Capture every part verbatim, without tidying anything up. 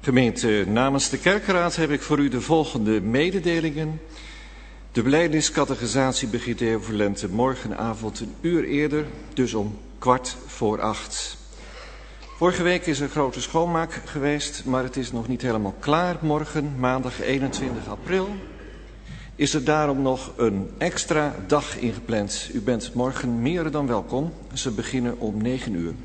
Gemeente, namens de kerkraad heb ik voor u de volgende mededelingen. De belijdeniscatechisatie begint de heer Verlente morgenavond een uur eerder, dus om kwart voor acht. Vorige week is er grote schoonmaak geweest, maar het is nog niet helemaal klaar. Morgen, maandag eenentwintig april, is er daarom nog een extra dag ingepland. U bent morgen meer dan welkom. Ze beginnen om negen uur.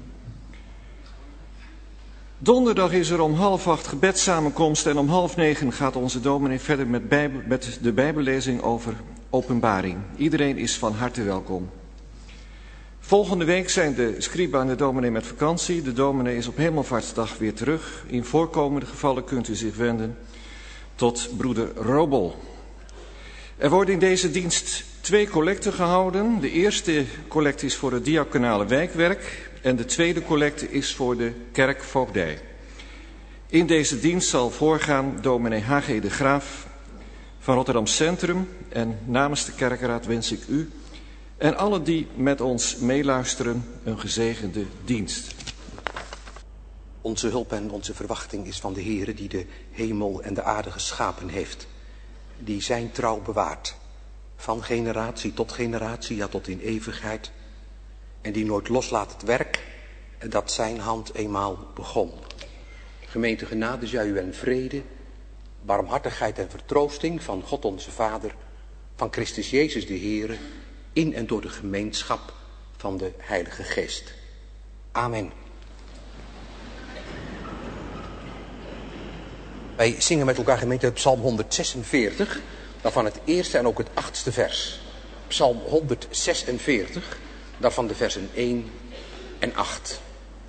Donderdag is er om half acht gebedssamenkomst en om half negen gaat onze dominee verder met, bijbel, met de bijbellezing over openbaring. Iedereen is van harte welkom. Volgende week zijn de scriba en de dominee met vakantie. De dominee is op Hemelvaartsdag weer terug. In voorkomende gevallen kunt u zich wenden tot broeder Robel. Er worden in deze dienst twee collecten gehouden. De eerste collecte is voor het diaconale wijkwerk en de tweede collecte is voor de kerkvoogdij. In deze dienst zal voorgaan dominee H G de Graaf van Rotterdam Centrum en namens de kerkraad wens ik u en allen die met ons meeluisteren een gezegende dienst. Onze hulp en onze verwachting is van de Heere die de hemel en de aarde geschapen heeft. Die zijn trouw bewaart. Van generatie tot generatie, ja tot in eeuwigheid. En die nooit loslaat het werk dat zijn hand eenmaal begon. Gemeente genade, zij u en vrede, barmhartigheid en vertroosting van God onze Vader, van Christus Jezus de Heere, in en door de gemeenschap van de Heilige Geest. Amen. Wij zingen met elkaar gemeente Psalm honderdzesenveertig, daarvan het eerste en ook het achtste vers. Psalm honderdzesenveertig, daarvan de versen één en acht.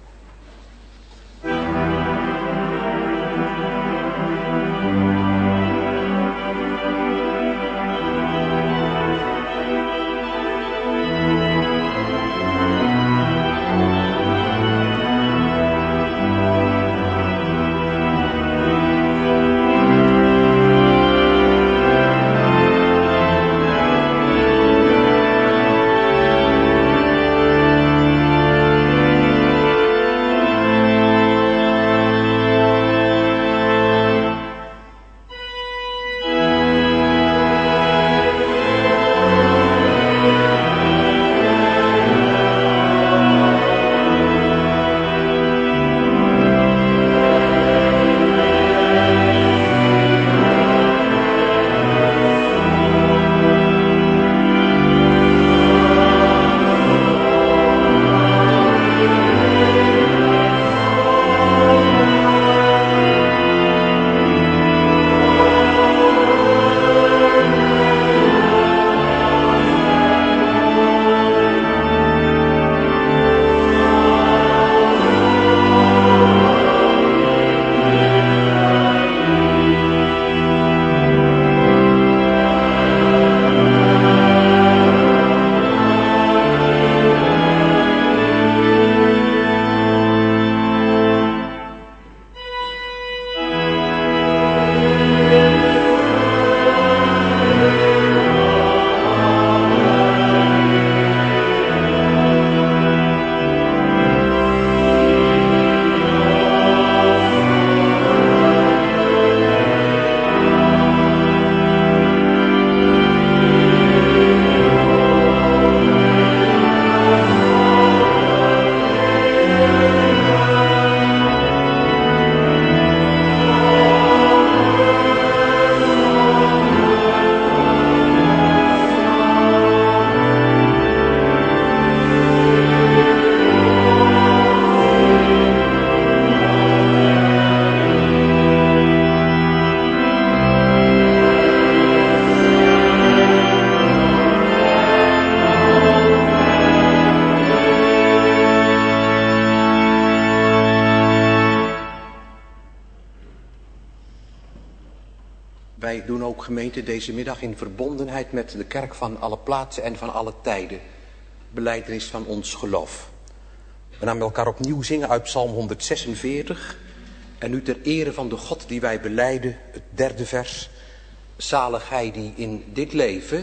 Wij doen ook gemeente deze middag in verbondenheid met de kerk van alle plaatsen en van alle tijden. Belijdenis van ons geloof. We namen elkaar opnieuw zingen uit Psalm honderdzesenveertig. En nu ter ere van de God die wij belijden, het derde vers. Zalig hij die in dit leven,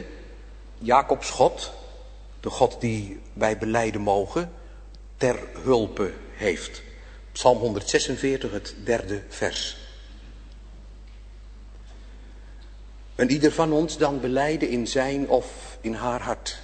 Jacobs God, de God die wij belijden mogen, ter hulpe heeft. Psalm honderdzesenveertig, het derde vers. En ieder van ons dan belijden in zijn of in haar hart: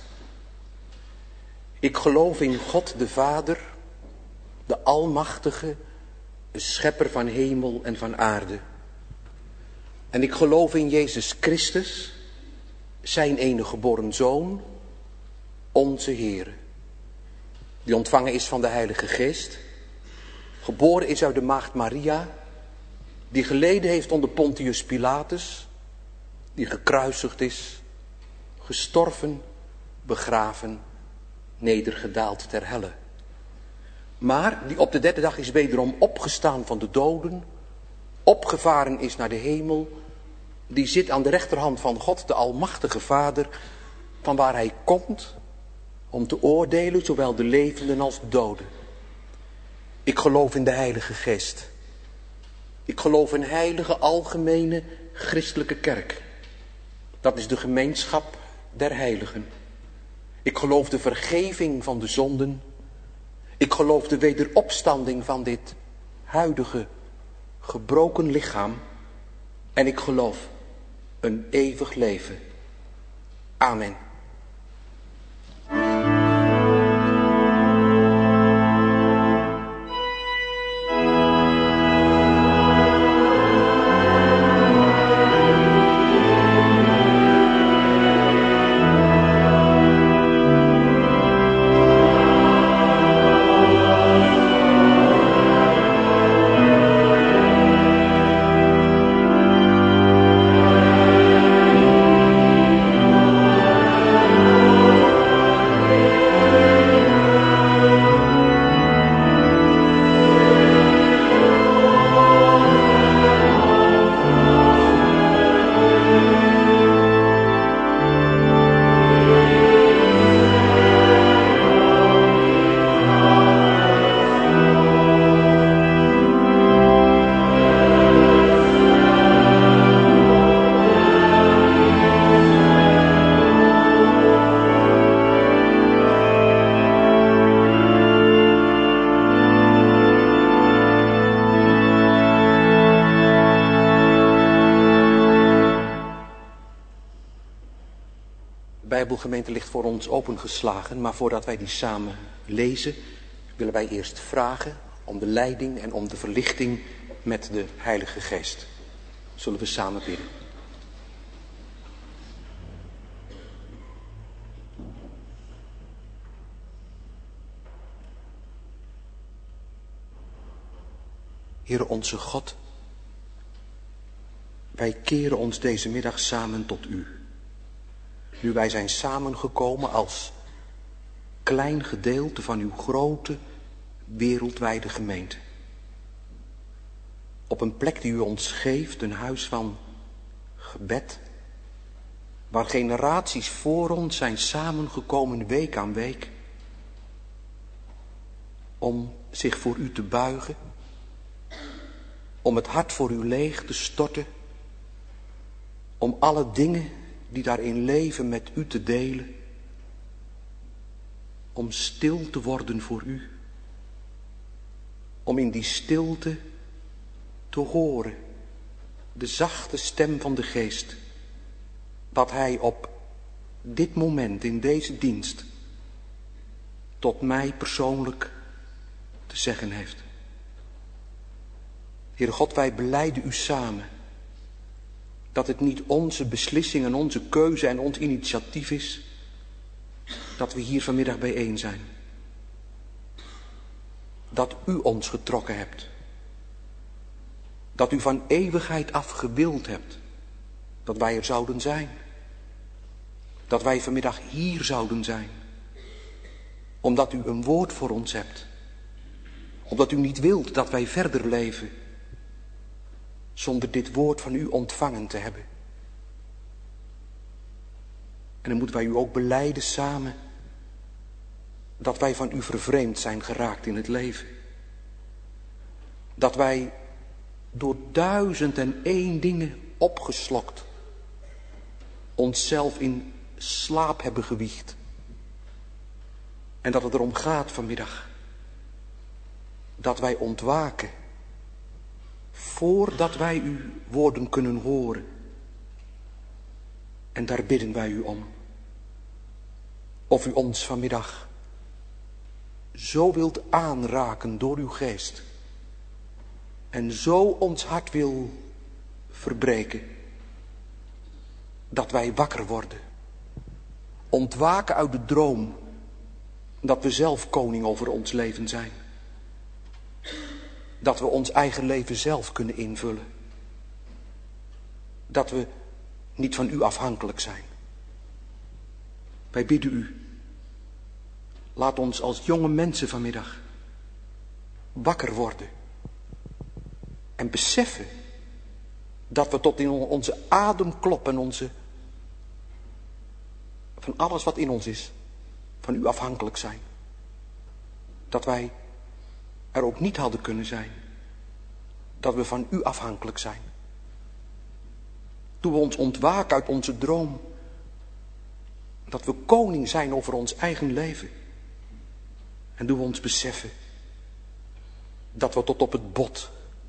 ik geloof in God de Vader, de Almachtige, de Schepper van hemel en van aarde. En ik geloof in Jezus Christus, zijn enige geboren Zoon, onze Heer, die ontvangen is van de Heilige Geest, geboren is uit de maagd Maria, die geleden heeft onder Pontius Pilatus, die gekruisigd is, gestorven, begraven, nedergedaald ter helle. Maar die op de derde dag is wederom opgestaan van de doden, opgevaren is naar de hemel, die zit aan de rechterhand van God, de Almachtige Vader, van waar hij komt om te oordelen zowel de levenden als de doden. Ik geloof in de Heilige Geest. Ik geloof in heilige, algemene, christelijke kerk. Dat is de gemeenschap der heiligen. Ik geloof de vergeving van de zonden. Ik geloof de wederopstanding van dit huidige, gebroken lichaam. En ik geloof een eeuwig leven. Amen. De Bijbelgemeente ligt voor ons opengeslagen, maar voordat wij die samen lezen, willen wij eerst vragen om de leiding en om de verlichting met de Heilige Geest. Zullen we samen bidden. Heere onze God, wij keren ons deze middag samen tot U. Nu wij zijn samengekomen als klein gedeelte van uw grote wereldwijde gemeente. Op een plek die u ons geeft, een huis van gebed, waar generaties voor ons zijn samengekomen week aan week, om zich voor u te buigen, om het hart voor u leeg te storten, om alle dingen die daarin leven met u te delen, om stil te worden voor u, om in die stilte te horen de zachte stem van de Geest, wat hij op dit moment in deze dienst tot mij persoonlijk te zeggen heeft. Heere God, wij belijden u samen dat het niet onze beslissing en onze keuze en ons initiatief is dat we hier vanmiddag bijeen zijn. Dat u ons getrokken hebt. Dat u van eeuwigheid af gewild hebt dat wij er zouden zijn. Dat wij vanmiddag hier zouden zijn. Omdat u een woord voor ons hebt. Omdat u niet wilt dat wij verder leven zonder dit woord van u ontvangen te hebben. En dan moeten wij u ook belijden samen dat wij van u vervreemd zijn geraakt in het leven. Dat wij door duizend en één dingen opgeslokt onszelf in slaap hebben gewiegd. En dat het erom gaat vanmiddag dat wij ontwaken voordat wij uw woorden kunnen horen. En daar bidden wij u om. Of u ons vanmiddag zo wilt aanraken door uw geest. En zo ons hart wil verbreken. Dat wij wakker worden. Ontwaken uit de droom. Dat we zelf koning over ons leven zijn. Dat we ons eigen leven zelf kunnen invullen. Dat we niet van u afhankelijk zijn. Wij bidden u. Laat ons als jonge mensen vanmiddag wakker worden. En beseffen dat we tot in onze ademklop en onze, van alles wat in ons is, van u afhankelijk zijn. Dat wij er ook niet hadden kunnen zijn. Dat we van u afhankelijk zijn. Doe we ons ontwaken uit onze droom. Dat we koning zijn over ons eigen leven. En doe we ons beseffen dat we tot op het bot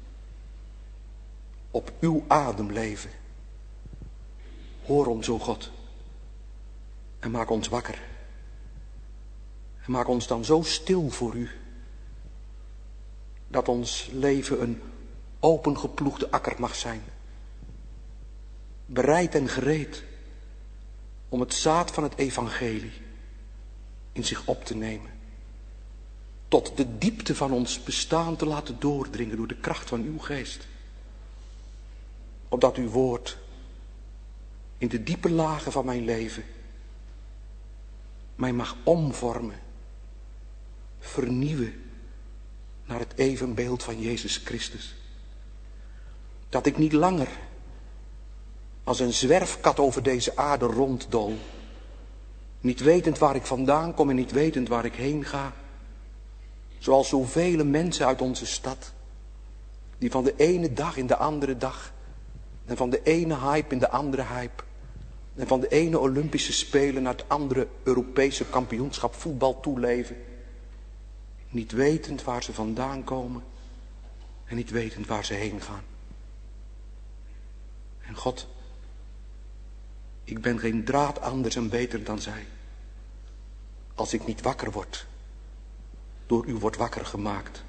op uw adem leven. Hoor ons, o God. En maak ons wakker. En maak ons dan zo stil voor u. Dat ons leven een opengeploegde akker mag zijn. Bereid en gereed om het zaad van het evangelie in zich op te nemen. Tot de diepte van ons bestaan te laten doordringen door de kracht van uw geest. Opdat uw woord in de diepe lagen van mijn leven mij mag omvormen, vernieuwen naar het evenbeeld van Jezus Christus. Dat ik niet langer als een zwerfkat over deze aarde ronddool, niet wetend waar ik vandaan kom en niet wetend waar ik heen ga. Zoals zoveel mensen uit onze stad, die van de ene dag in de andere dag, en van de ene hype in de andere hype, en van de ene Olympische Spelen naar het andere Europese kampioenschap voetbal toeleven. Niet wetend waar ze vandaan komen en niet wetend waar ze heen gaan. En God, ik ben geen draad anders en beter dan zij. Als ik niet wakker word, door u wordt wakker gemaakt.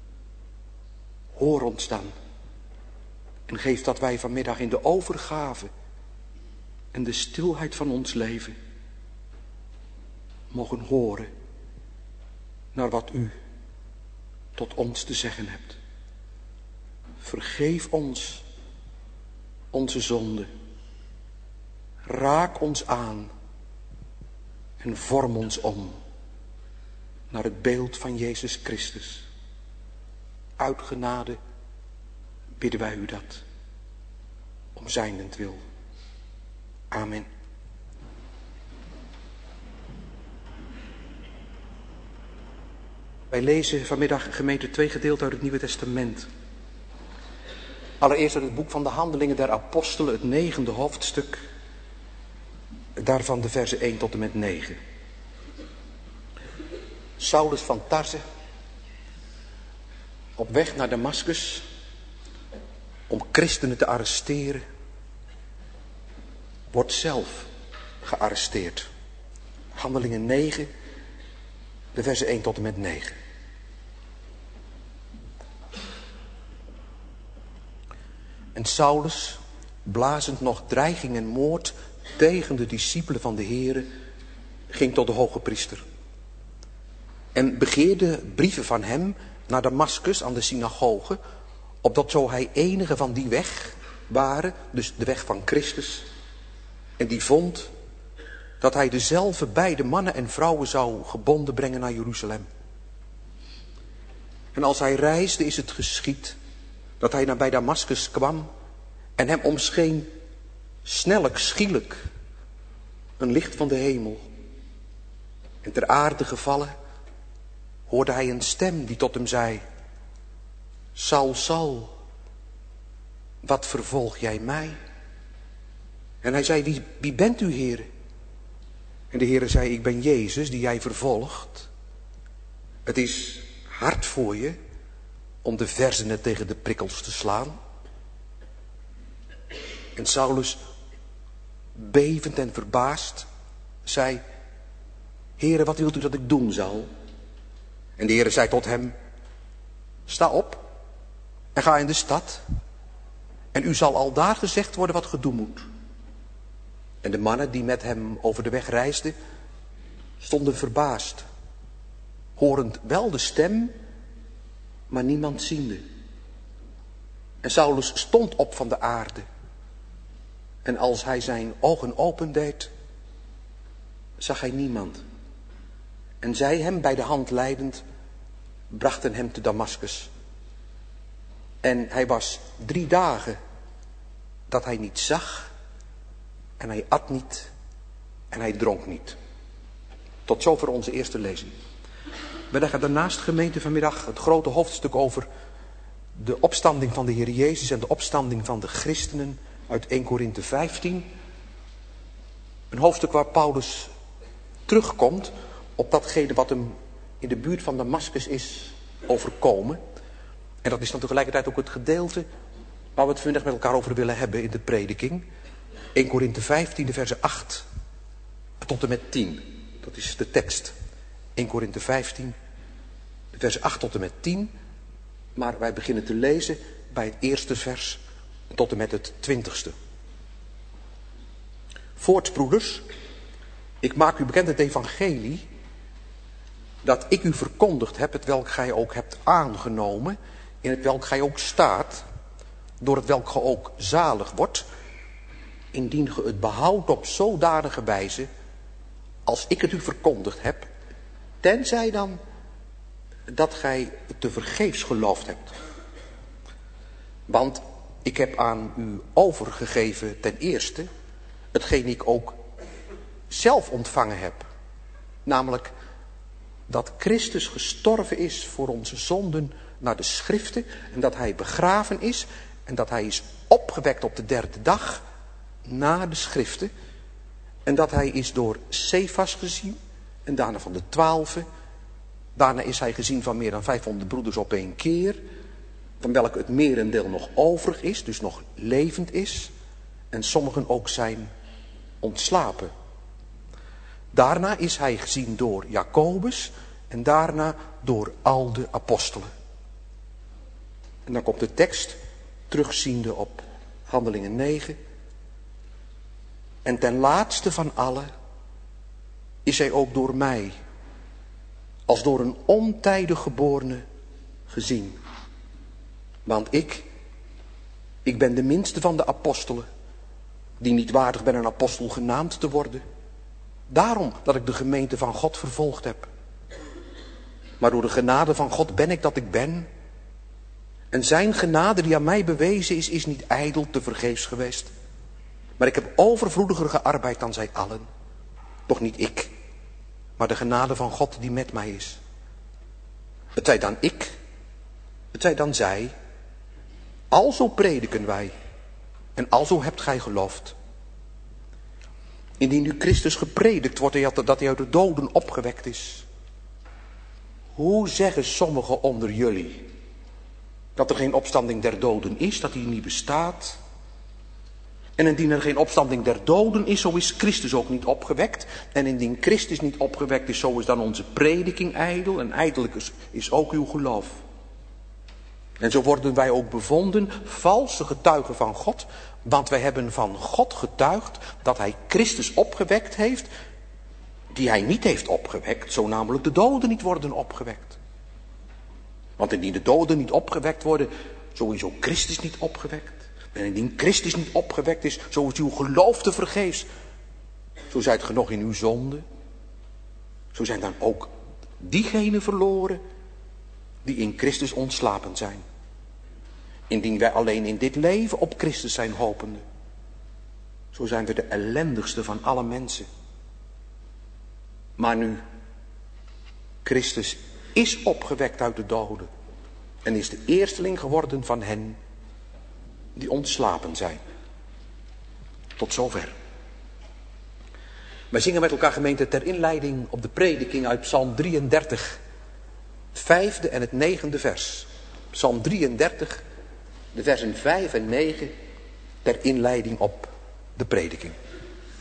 Hoor ons dan. En geef dat wij vanmiddag in de overgave en de stilheid van ons leven mogen horen naar wat u tot ons te zeggen hebt. Vergeef ons onze zonde. Raak ons aan en vorm ons om naar het beeld van Jezus Christus. Uit genade bidden wij u dat, om zijnentwil. Amen. Wij lezen vanmiddag, gemeente, twee gedeelten uit het Nieuwe Testament. Allereerst uit het boek van de Handelingen der Apostelen, het negende hoofdstuk. Daarvan de versen één tot en met negen. Saulus van Tarse, op weg naar Damaskus, om christenen te arresteren, wordt zelf gearresteerd. Handelingen negen, de versen één tot en met negen. En Saulus, blazend nog dreiging en moord tegen de discipelen van de Here, ging tot de hoge priester. En begeerde brieven van hem naar Damaskus aan de synagoge, opdat zo hij enige van die weg waren, dus de weg van Christus, en die vond, dat hij dezelfde beide mannen en vrouwen zou gebonden brengen naar Jeruzalem. En als hij reisde, is het geschied dat hij nabij Damaskus kwam en hem omscheen snellijk, schielijk, een licht van de hemel. En ter aarde gevallen hoorde hij een stem die tot hem zei: Saul, Saul, wat vervolg jij mij? En hij zei: Wie, wie bent u, Heere? En de Heere zei: Ik ben Jezus die jij vervolgt. Het is hard voor je om de verzenen tegen de prikkels te slaan. En Saulus bevend en verbaasd, zei: Heere, wat wilt u dat ik doen zal? En de Heere zei tot hem: Sta op en ga in de stad, en u zal aldaar gezegd worden wat ge doen moet. En de mannen die met hem over de weg reisden, stonden verbaasd, horend wel de stem, maar niemand ziende. En Saulus stond op van de aarde. En als hij zijn ogen opendeed, zag hij niemand. En zij hem bij de hand leidend, brachten hem te Damaskus. En hij was drie dagen dat hij niet zag, en hij at niet, en hij dronk niet. Tot zover onze eerste lezing. We leggen daarnaast, gemeente, vanmiddag het grote hoofdstuk over de opstanding van de Heer Jezus en de opstanding van de christenen uit Eerste Korinthe vijftien. Een hoofdstuk waar Paulus terugkomt op datgene wat hem in de buurt van Damaskus is overkomen. En dat is dan tegelijkertijd ook het gedeelte waar we het vanmiddag met elkaar over willen hebben in de prediking. Eerste Korinthe vijftien, de versen acht tot en met tien. Dat is de tekst. Eerste Korinthe vijftien, de versen acht tot en met tien. Maar wij beginnen te lezen bij het eerste vers tot en met het twintigste. Voorts, broeders, ik maak u bekend het evangelie dat ik u verkondigd heb, het welk gij ook hebt aangenomen, in het welk gij ook staat, door het welk gij ook zalig wordt, indien ge het behoudt op zodanige wijze als ik het u verkondigd heb, tenzij dan dat gij te vergeefs geloofd hebt. Want ik heb aan u overgegeven ten eerste hetgeen ik ook zelf ontvangen heb. Namelijk dat Christus gestorven is voor onze zonden naar de schriften. En dat hij begraven is. En dat hij is opgewekt op de derde dag na de schriften. En dat hij is door Cephas gezien. En daarna van de twaalfen. Daarna is hij gezien van meer dan vijfhonderd broeders op één keer. Van welke het merendeel nog overig is, dus nog levend is. En sommigen ook zijn ontslapen. Daarna is hij gezien door Jacobus en daarna door al de apostelen. En dan komt de tekst, terugziende op Handelingen negen. En ten laatste van allen is hij ook door mij, als door een ontijdig geborene, gezien. Want ik, ik ben de minste van de apostelen, die niet waardig ben een apostel genaamd te worden. Daarom dat ik de gemeente van God vervolgd heb. Maar door de genade van God ben ik dat ik ben. En zijn genade die aan mij bewezen is, is niet ijdel te vergeefs geweest. Maar ik heb overvloediger gearbeid dan zij allen. Toch niet ik, maar de genade van God die met mij is. Het zij dan ik, het zij dan zij. Alzo prediken wij. En alzo hebt gij geloofd. Indien nu Christus gepredikt wordt dat hij uit de doden opgewekt is. Hoe zeggen sommigen onder jullie dat er geen opstanding der doden is, dat die niet bestaat? En indien er geen opstanding der doden is, zo is Christus ook niet opgewekt. En indien Christus niet opgewekt is, zo is dan onze prediking ijdel. En ijdelijk is, is ook uw geloof. En zo worden wij ook bevonden valse getuigen van God. Want wij hebben van God getuigd dat hij Christus opgewekt heeft, die hij niet heeft opgewekt, zo namelijk de doden niet worden opgewekt. Want indien de doden niet opgewekt worden, zo is ook Christus niet opgewekt. En indien Christus niet opgewekt is, zo is uw geloof te vergeefs. Zo zijt ge nog in uw zonde. Zo zijn dan ook diegenen verloren die in Christus ontslapen zijn. Indien wij alleen in dit leven op Christus zijn hopende, zo zijn we de ellendigste van alle mensen. Maar nu, Christus is opgewekt uit de doden en is de eersteling geworden van hen die ontslapen zijn. Tot zover. Wij zingen met elkaar, gemeente, ter inleiding op de prediking uit Psalm drieëndertig, het vijfde en het negende vers. Psalm drieëndertig, de versen vijf en negen, ter inleiding op de prediking.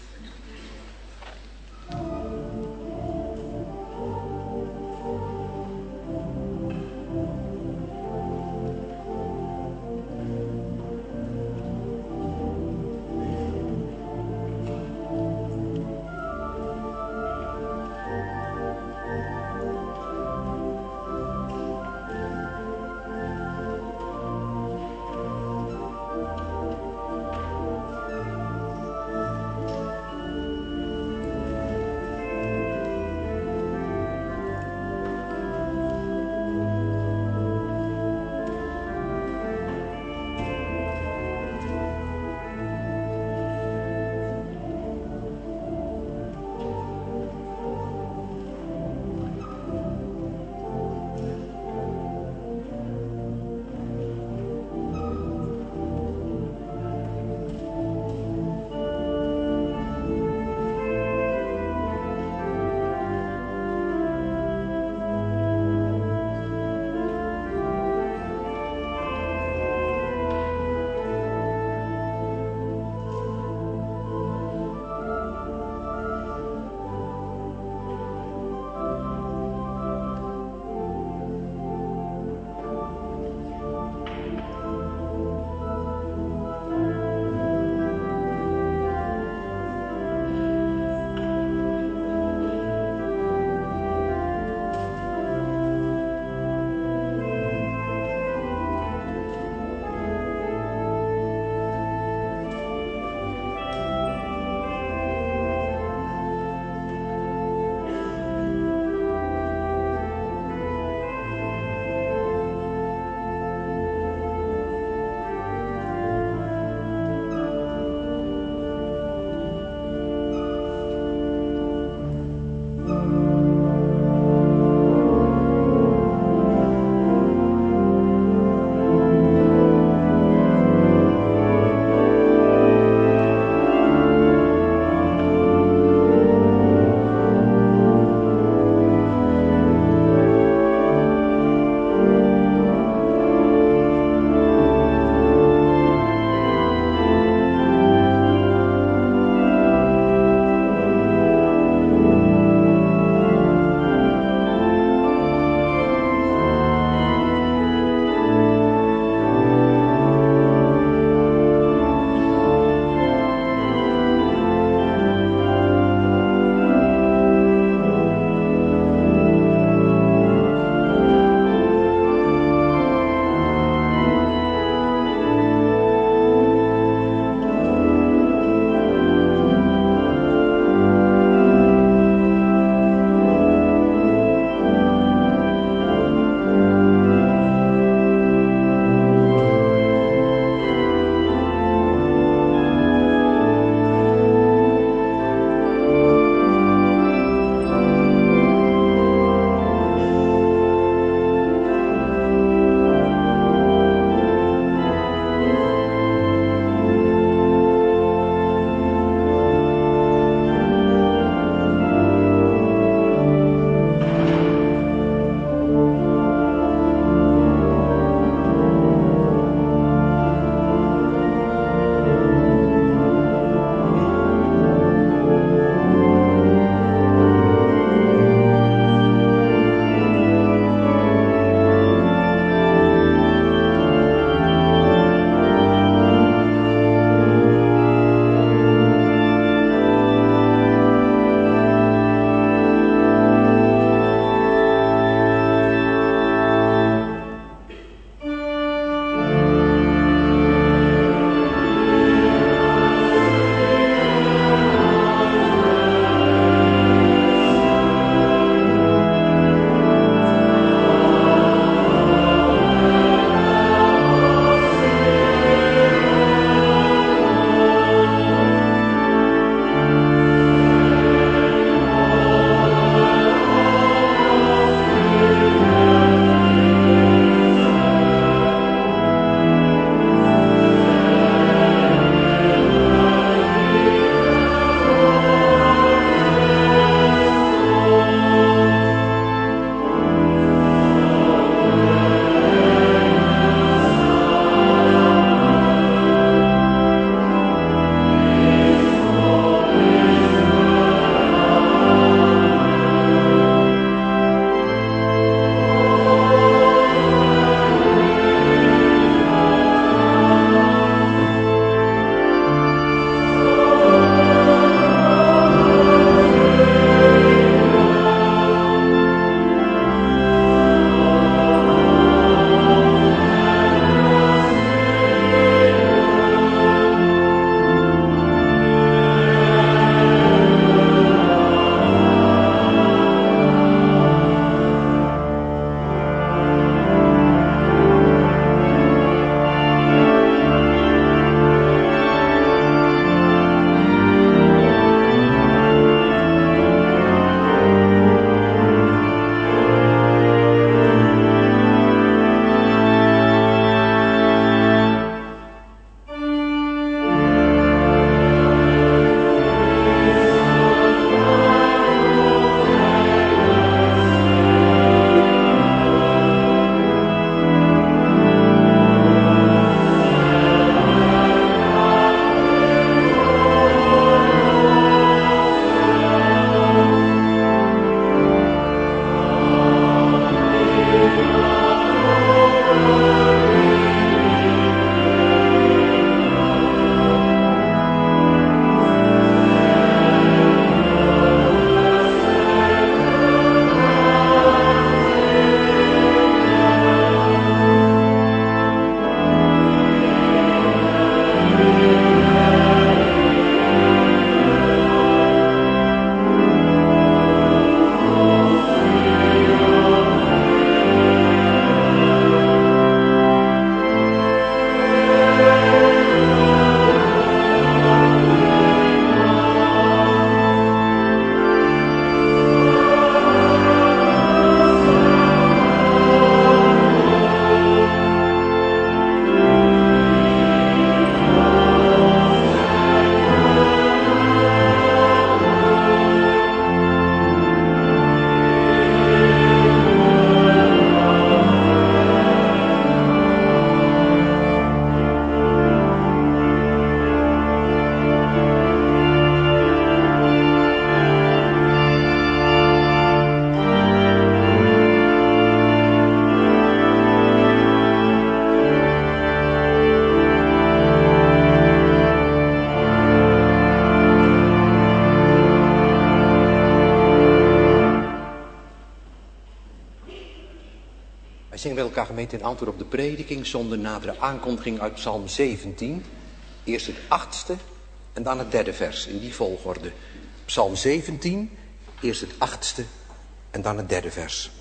met elkaar gemeente in antwoord op de prediking zonder nadere aankondiging uit Psalm zeventien. Eerst het achtste en dan het derde vers, in die volgorde. Psalm zeventien, eerst het achtste en dan het derde vers.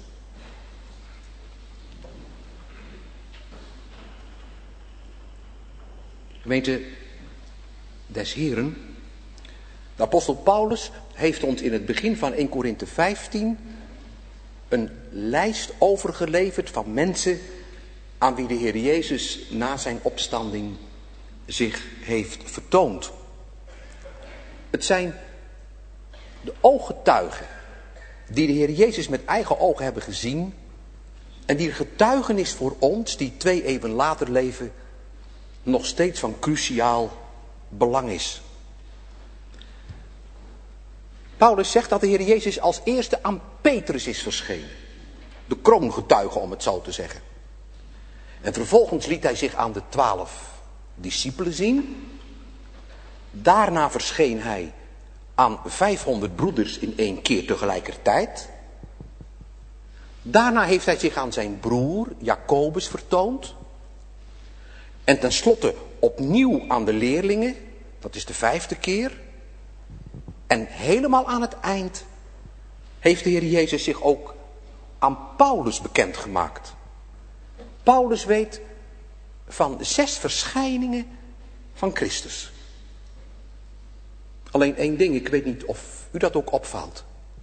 Gemeente des Heren, de apostel Paulus heeft ons in het begin van eerste Korinthe vijftien een lijst overgeleverd van mensen aan wie de Heer Jezus na zijn opstanding zich heeft vertoond. Het zijn de ooggetuigen die de Heer Jezus met eigen ogen hebben gezien en die getuigenis voor ons, die twee eeuwen later leven, nog steeds van cruciaal belang is. Paulus zegt dat de Heer Jezus als eerste aan Petrus is verschenen. De kroongetuige, om het zo te zeggen. En vervolgens liet hij zich aan de twaalf discipelen zien. Daarna verscheen hij aan vijfhonderd broeders in één keer tegelijkertijd. Daarna heeft hij zich aan zijn broer Jacobus vertoond. En tenslotte opnieuw aan de leerlingen, dat is de vijfde keer. En helemaal aan het eind heeft de Heer Jezus zich ook aan Paulus bekendgemaakt. Paulus weet van zes verschijningen van Christus. Alleen één ding, ik weet niet of u dat ook opvalt.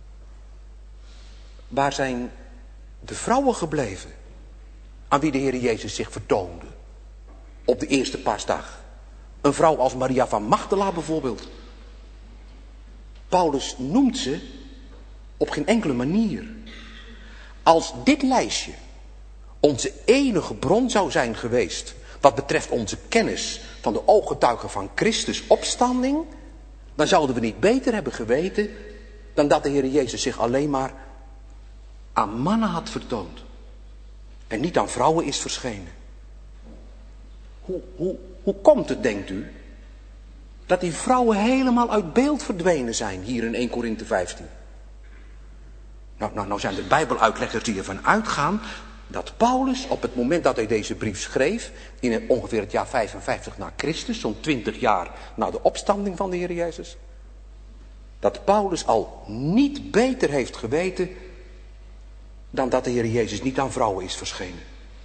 Waar zijn de vrouwen gebleven aan wie de Heer Jezus zich vertoonde op de eerste paasdag? Een vrouw als Maria van Magdala bijvoorbeeld. Paulus noemt ze op geen enkele manier. Als dit lijstje onze enige bron zou zijn geweest wat betreft onze kennis van de ooggetuigen van Christus opstanding, dan zouden we niet beter hebben geweten dan dat de Heer Jezus zich alleen maar aan mannen had vertoond en niet aan vrouwen is verschenen. Hoe, hoe, hoe komt het, denkt u, dat die vrouwen helemaal uit beeld verdwenen zijn hier in eerste Korinthe vijftien? Nou, nou, nou zijn er bijbeluitleggers die ervan uitgaan dat Paulus op het moment dat hij deze brief schreef, in ongeveer het jaar vijfenvijftig na Christus, zo'n twintig jaar na de opstanding van de Heer Jezus, dat Paulus al niet beter heeft geweten dan dat de Heer Jezus niet aan vrouwen is verschenen.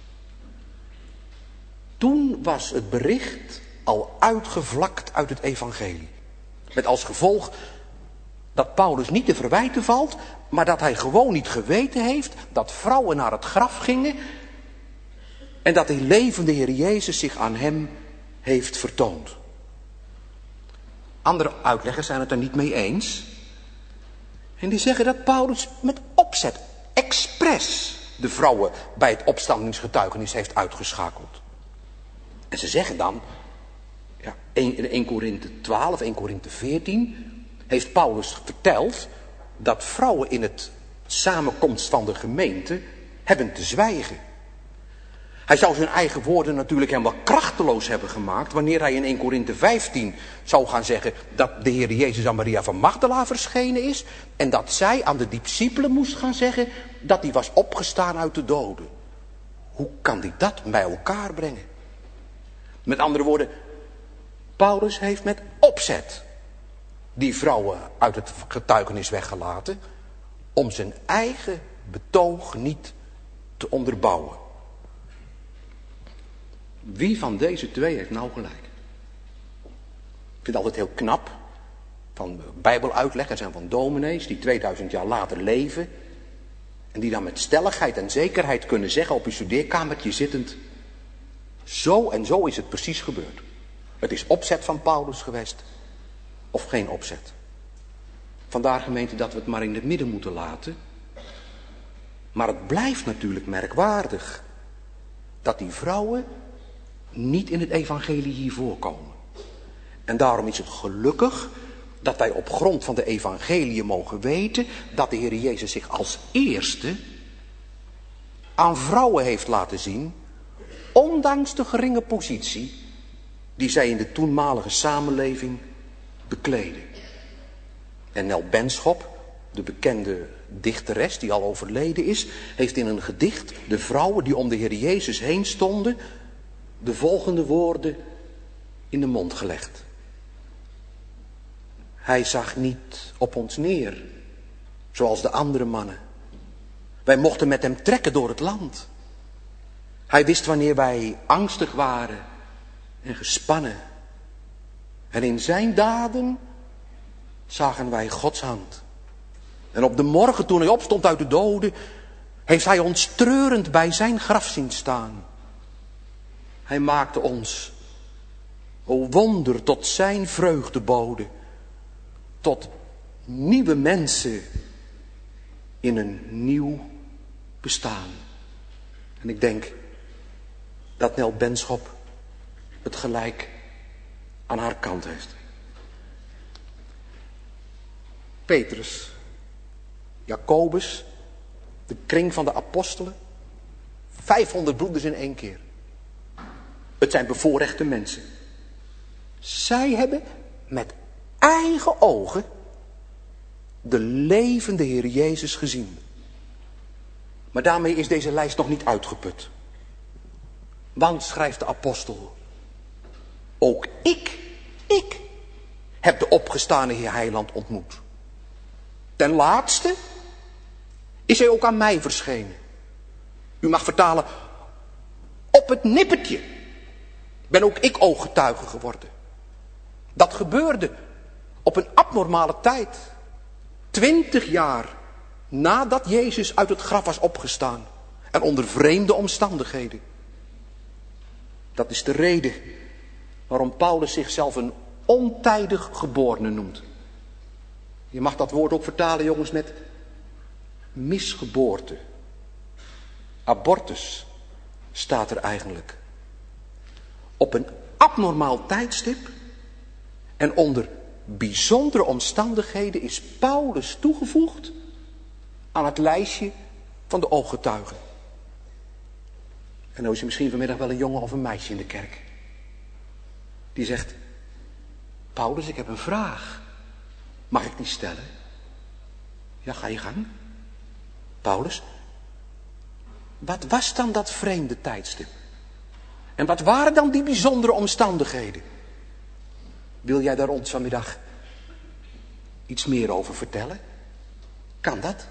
Toen was het bericht al uitgevlakt uit het evangelie. Met als gevolg dat Paulus niet te verwijten valt, maar dat hij gewoon niet geweten heeft dat vrouwen naar het graf gingen en dat de levende Heer Jezus zich aan hem heeft vertoond. Andere uitleggers zijn het er niet mee eens. En die zeggen dat Paulus met opzet, expres, de vrouwen bij het opstandingsgetuigenis heeft uitgeschakeld. En ze zeggen dan, ja, in eerste Korinthe twaalf, eerste Korinthe veertien, heeft Paulus verteld dat vrouwen in het samenkomst van de gemeente hebben te zwijgen. Hij zou zijn eigen woorden natuurlijk helemaal krachteloos hebben gemaakt wanneer hij in eerste Korinthe vijftien zou gaan zeggen dat de Heer Jezus aan Maria van Magdala verschenen is en dat zij aan de discipelen moest gaan zeggen dat hij was opgestaan uit de doden. Hoe kan hij dat bij elkaar brengen? Met andere woorden, Paulus heeft met opzet die vrouwen uit het getuigenis weggelaten om zijn eigen betoog niet te onderbouwen. Wie van deze twee heeft nou gelijk? Ik vind het altijd heel knap van bijbeluitleggers en van dominees die tweeduizend jaar later leven en die dan met stelligheid en zekerheid kunnen zeggen op een studeerkamertje zittend: zo en zo is het precies gebeurd. Het is opzet van Paulus geweest of geen opzet. Vandaar, gemeente, dat we het maar in het midden moeten laten. Maar het blijft natuurlijk merkwaardig dat die vrouwen niet in het evangelie hier voorkomen. En daarom is het gelukkig dat wij op grond van de evangelie mogen weten dat de Heer Jezus zich als eerste aan vrouwen heeft laten zien, ondanks de geringe positie die zij in de toenmalige samenleving bekleden. En Nel Benschop, de bekende dichteres die al overleden is, heeft in een gedicht de vrouwen die om de Heer Jezus heen stonden de volgende woorden in de mond gelegd. Hij zag niet op ons neer, zoals de andere mannen. Wij mochten met hem trekken door het land. Hij wist wanneer wij angstig waren en gespannen. En in zijn daden zagen wij Gods hand. En op de morgen toen hij opstond uit de doden, heeft hij ons treurend bij zijn graf zien staan. Hij maakte ons, o wonder, tot zijn vreugdebode, tot nieuwe mensen in een nieuw bestaan. En ik denk dat Nel Benschop het gelijk aan haar kant heeft. Petrus, Jacobus, de kring van de apostelen, vijfhonderd broeders in één keer. Het zijn bevoorrechte mensen. Zij hebben met eigen ogen de levende Heer Jezus gezien. Maar daarmee is deze lijst nog niet uitgeput. Want, schrijft de apostel, ook ik, ik, heb de opgestane Heer Heiland ontmoet. Ten laatste is hij ook aan mij verschenen. U mag vertalen, op het nippertje ben ook ik ooggetuige geworden. Dat gebeurde op een abnormale tijd. Twintig jaar nadat Jezus uit het graf was opgestaan. En onder vreemde omstandigheden. Dat is de reden waarom Paulus zichzelf een ontijdig geborene noemt. Je mag dat woord ook vertalen, jongens, met misgeboorte. Abortus staat er eigenlijk. Op een abnormaal tijdstip en onder bijzondere omstandigheden is Paulus toegevoegd aan het lijstje van de ooggetuigen. En dan is er misschien vanmiddag wel een jongen of een meisje in de kerk. Die zegt, Paulus, ik heb een vraag. Mag ik die stellen? Ja, ga je gang. Paulus, wat was dan dat vreemde tijdstip? En wat waren dan die bijzondere omstandigheden? Wil jij daar ons vanmiddag iets meer over vertellen? Kan dat?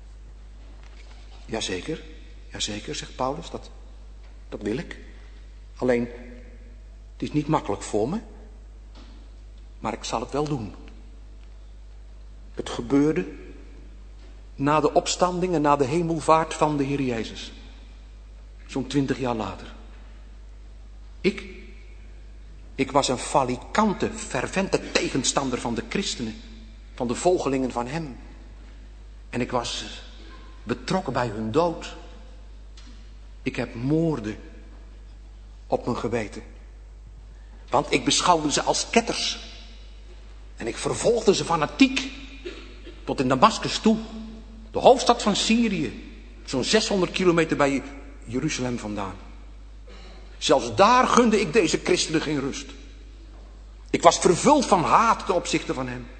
Jazeker, jazeker, zegt Paulus, dat, dat wil ik. Alleen, het is niet makkelijk voor me, maar ik zal het wel doen. Het gebeurde na de opstanding en na de hemelvaart van de Heer Jezus. Zo'n twintig jaar later. Ik, ik was een falikante, fervente tegenstander van de christenen, van de volgelingen van hem. En ik was betrokken bij hun dood. Ik heb moorden op mijn geweten. Want ik beschouwde ze als ketters. En ik vervolgde ze fanatiek. Tot in Damascus toe. De hoofdstad van Syrië. Zo'n zeshonderd kilometer bij Jeruzalem vandaan. Zelfs daar gunde ik deze christenen geen rust. Ik was vervuld van haat ten opzichte van hem.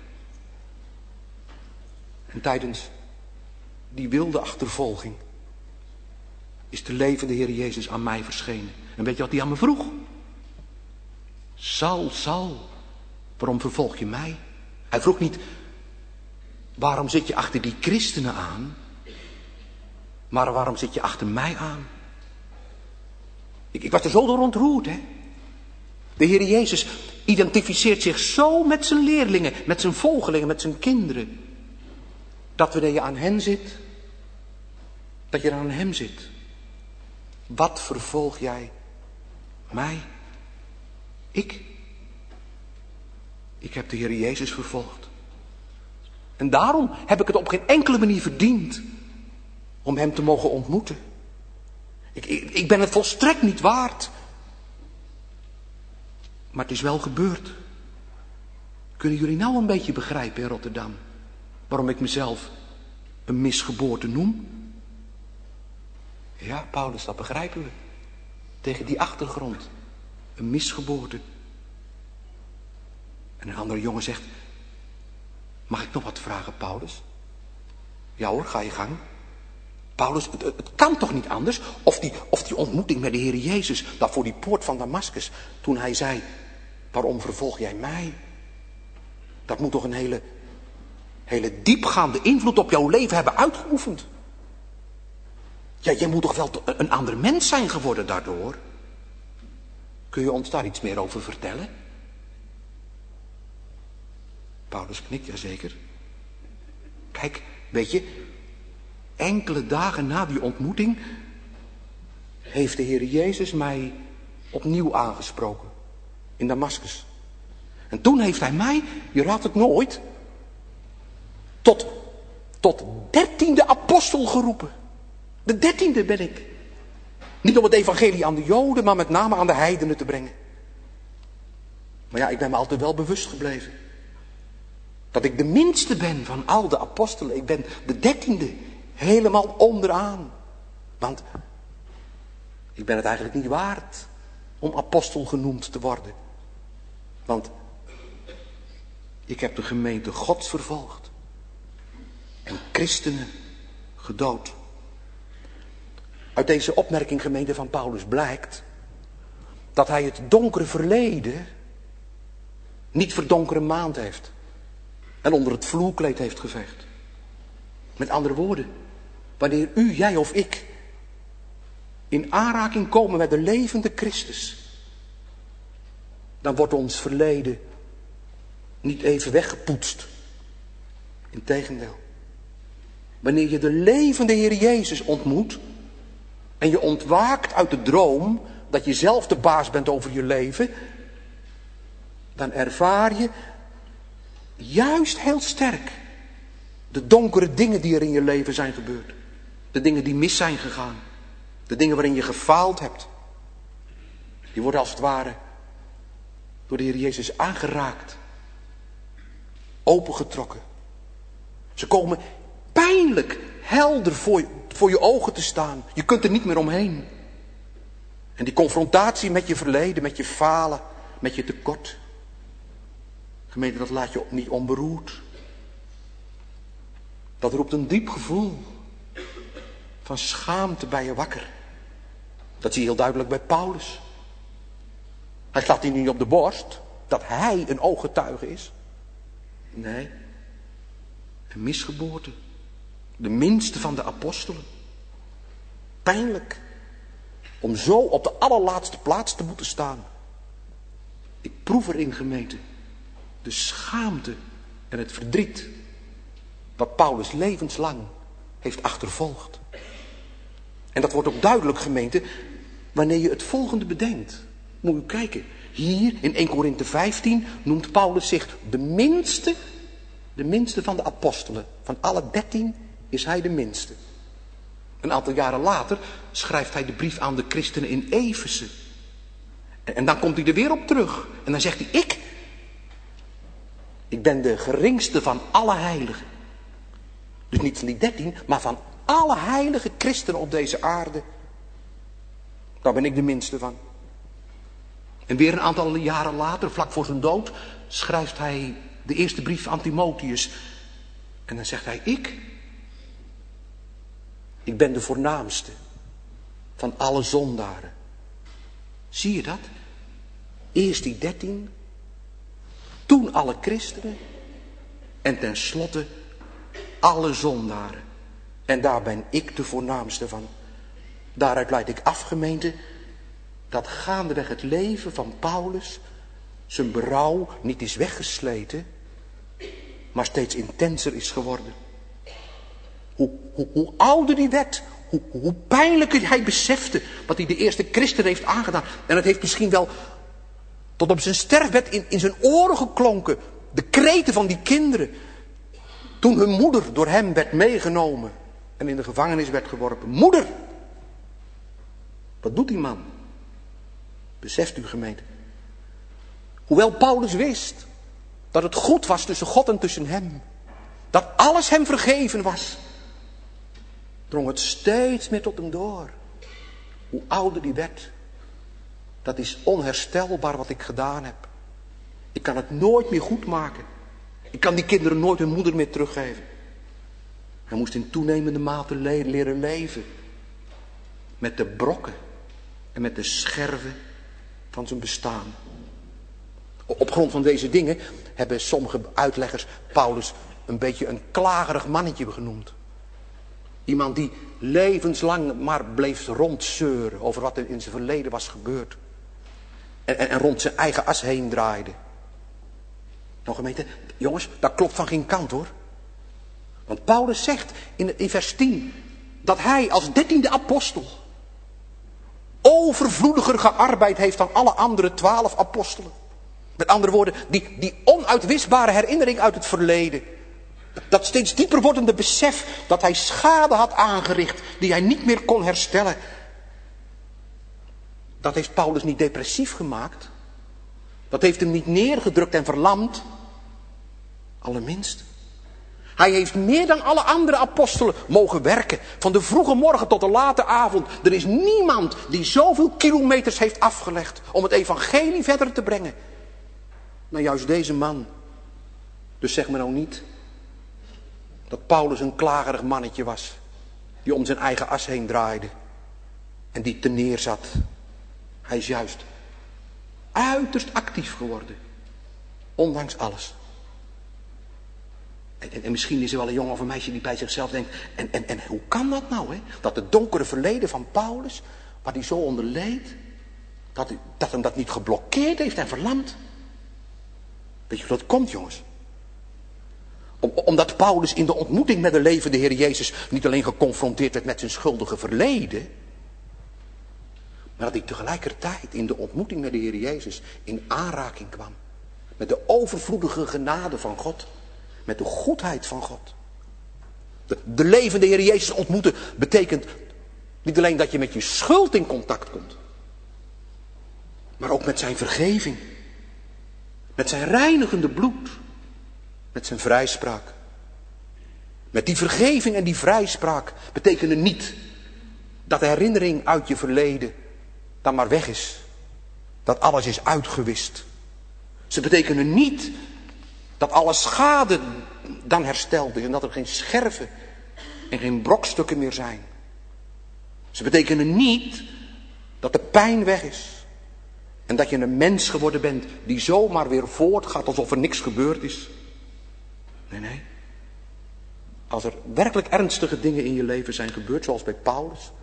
En tijdens die wilde achtervolging is de levende Heer Jezus aan mij verschenen. En weet je wat hij aan me vroeg? Saul, Saul, waarom vervolg je mij? Hij vroeg niet, waarom zit je achter die christenen aan? Maar waarom zit je achter mij aan? Ik, ik was er zo door ontroerd, hè. De Heer Jezus identificeert zich zo met zijn leerlingen, met zijn volgelingen, met zijn kinderen. Dat wanneer je aan hen zit, dat je aan hem zit. Wat vervolg jij mij? Ik? Ik heb de Heer Jezus vervolgd. En daarom heb ik het op geen enkele manier verdiend om hem te mogen ontmoeten. Ik, ik, ik ben het volstrekt niet waard. Maar het is wel gebeurd. Kunnen jullie nou een beetje begrijpen in Rotterdam waarom ik mezelf een misgeboorte noem? Ja, Paulus, dat begrijpen we. Tegen die achtergrond. Een misgeboorte. En een andere jongen zegt, mag ik nog wat vragen, Paulus? Ja hoor, ga je gang. Paulus, het, het kan toch niet anders? Of die, of die ontmoeting met de Heer Jezus, daar voor die poort van Damascus, toen hij zei, waarom vervolg jij mij? Dat moet toch een hele, hele diepgaande invloed op jouw leven hebben uitgeoefend? Ja, jij moet toch wel een ander mens zijn geworden daardoor? Kun je ons daar iets meer over vertellen? Paulus knikt, jazeker. Kijk, weet je, enkele dagen na die ontmoeting heeft de Heer Jezus mij opnieuw aangesproken in Damascus. En toen heeft hij mij, je raadt het nooit, tot, tot dertiende apostel geroepen. De dertiende ben ik. Niet om het evangelie aan de Joden, maar met name aan de heidenen te brengen. Maar ja, ik ben me altijd wel bewust gebleven. Dat ik de minste ben van al de apostelen. Ik ben de dertiende. Helemaal onderaan. Want ik ben het eigenlijk niet waard om apostel genoemd te worden. Want ik heb de gemeente Gods vervolgd. En christenen gedood. Uit deze opmerking, gemeente, van Paulus blijkt dat hij het donkere verleden niet verdonkere maand heeft. En onder het vloerkleed heeft geveegd. Met andere woorden, wanneer u, jij of ik in aanraking komen met de levende Christus, dan wordt ons verleden niet even weggepoetst. Integendeel. Wanneer je de levende Heer Jezus ontmoet en je ontwaakt uit de droom dat je zelf de baas bent over je leven, dan ervaar je juist heel sterk de donkere dingen die er in je leven zijn gebeurd. De dingen die mis zijn gegaan. De dingen waarin je gefaald hebt. Die worden als het ware door de Heer Jezus aangeraakt. Opengetrokken. Ze komen pijnlijk helder voor je, voor je ogen te staan. Je kunt er niet meer omheen. En die confrontatie met je verleden, met je falen, met je tekort. Gemeente, dat laat je niet onberoerd. Dat roept een diep gevoel van schaamte bij je wakker. Dat zie je heel duidelijk bij Paulus. Hij slaat hier niet op de borst dat hij een ooggetuige is. Nee, een misgeboorte. De minste van de apostelen. Pijnlijk. Om zo op de allerlaatste plaats te moeten staan. Ik proef erin, gemeente, de schaamte en het verdriet wat Paulus levenslang heeft achtervolgd. En dat wordt ook duidelijk, gemeente, wanneer je het volgende bedenkt. Moet u kijken. Hier in Eerste Korinthe vijftien noemt Paulus zich de minste, de minste van de apostelen. Van alle dertien is hij de minste. Een aantal jaren later schrijft hij de brief aan de christenen in Efeze. En, en dan komt hij er weer op terug. En dan zegt hij, ik, ik ben de geringste van alle heiligen. Dus niet van die dertien, maar van alle heilige christenen op deze aarde. Daar ben ik de minste van. En weer een aantal jaren later, vlak voor zijn dood, schrijft hij de eerste brief aan Timotheus. En dan zegt hij, ik, ik ben de voornaamste van alle zondaren. Zie je dat? Eerst die dertien, toen alle christenen en tenslotte alle zondaren. En daar ben ik de voornaamste van. Daaruit leid ik af, gemeente, dat gaandeweg het leven van Paulus zijn berouw niet is weggesleten, maar steeds intenser is geworden. Hoe, hoe, hoe ouder die werd, hoe, hoe pijnlijker hij besefte wat hij de eerste christen heeft aangedaan. En het heeft misschien wel tot op zijn sterfbed in, in zijn oren geklonken. De kreten van die kinderen. Toen hun moeder door hem werd meegenomen en in de gevangenis werd geworpen. Moeder! Wat doet die man? Beseft u, gemeente. Hoewel Paulus wist dat het goed was tussen God en tussen hem. Dat alles hem vergeven was. Drong het steeds meer tot hem door. Hoe ouder die werd. Dat is onherstelbaar wat ik gedaan heb. Ik kan het nooit meer goed maken. Ik kan die kinderen nooit hun moeder meer teruggeven. Hij moest in toenemende mate le- leren leven. Met de brokken en met de scherven van zijn bestaan. Op grond van deze dingen hebben sommige uitleggers Paulus een beetje een klagerig mannetje genoemd. Iemand die levenslang maar bleef rondzeuren over wat er in zijn verleden was gebeurd. En, en, en rond zijn eigen as heen draaide. Nou gemeente, jongens, dat klopt van geen kant hoor. Want Paulus zegt in, in vers tien dat hij als dertiende apostel overvloediger gearbeid heeft dan alle andere twaalf apostelen. Met andere woorden, die, die onuitwisbare herinnering uit het verleden. Dat steeds dieper wordende besef dat hij schade had aangericht die hij niet meer kon herstellen. Dat heeft Paulus niet depressief gemaakt. Dat heeft hem niet neergedrukt en verlamd. Allerminst. Hij heeft meer dan alle andere apostelen mogen werken. Van de vroege morgen tot de late avond. Er is niemand die zoveel kilometers heeft afgelegd om het evangelie verder te brengen. Nou juist deze man. Dus zeg me nou niet dat Paulus een klagerig mannetje was. Die om zijn eigen as heen draaide. En die terneer zat. Hij is juist uiterst actief geworden. Ondanks alles. En, en, en misschien is er wel een jongen of een meisje die bij zichzelf denkt. En, en, en hoe kan dat nou? Hè? Dat het donkere verleden van Paulus. Waar hij zo onder leed. Dat, dat hem dat niet geblokkeerd heeft en verlamd. Weet je hoe dat komt, jongens? Om, omdat Paulus in de ontmoeting met de levende Heer Jezus niet alleen geconfronteerd werd met zijn schuldige verleden. Maar dat hij tegelijkertijd in de ontmoeting met de Heer Jezus in aanraking kwam. Met de overvloedige genade van God. Met de goedheid van God. De, de levende Heer Jezus ontmoeten betekent niet alleen dat je met je schuld in contact komt. Maar ook met zijn vergeving. Met zijn reinigende bloed. Met zijn vrijspraak. Met die vergeving en die vrijspraak betekenen niet dat de herinnering uit je verleden dan maar weg is. Dat alles is uitgewist. Ze betekenen niet dat alle schade dan hersteld is en dat er geen scherven en geen brokstukken meer zijn. Ze betekenen niet dat de pijn weg is en dat je een mens geworden bent die zomaar weer voortgaat alsof er niks gebeurd is. Nee, nee. Als er werkelijk ernstige dingen in je leven zijn gebeurd, zoals bij Paulus,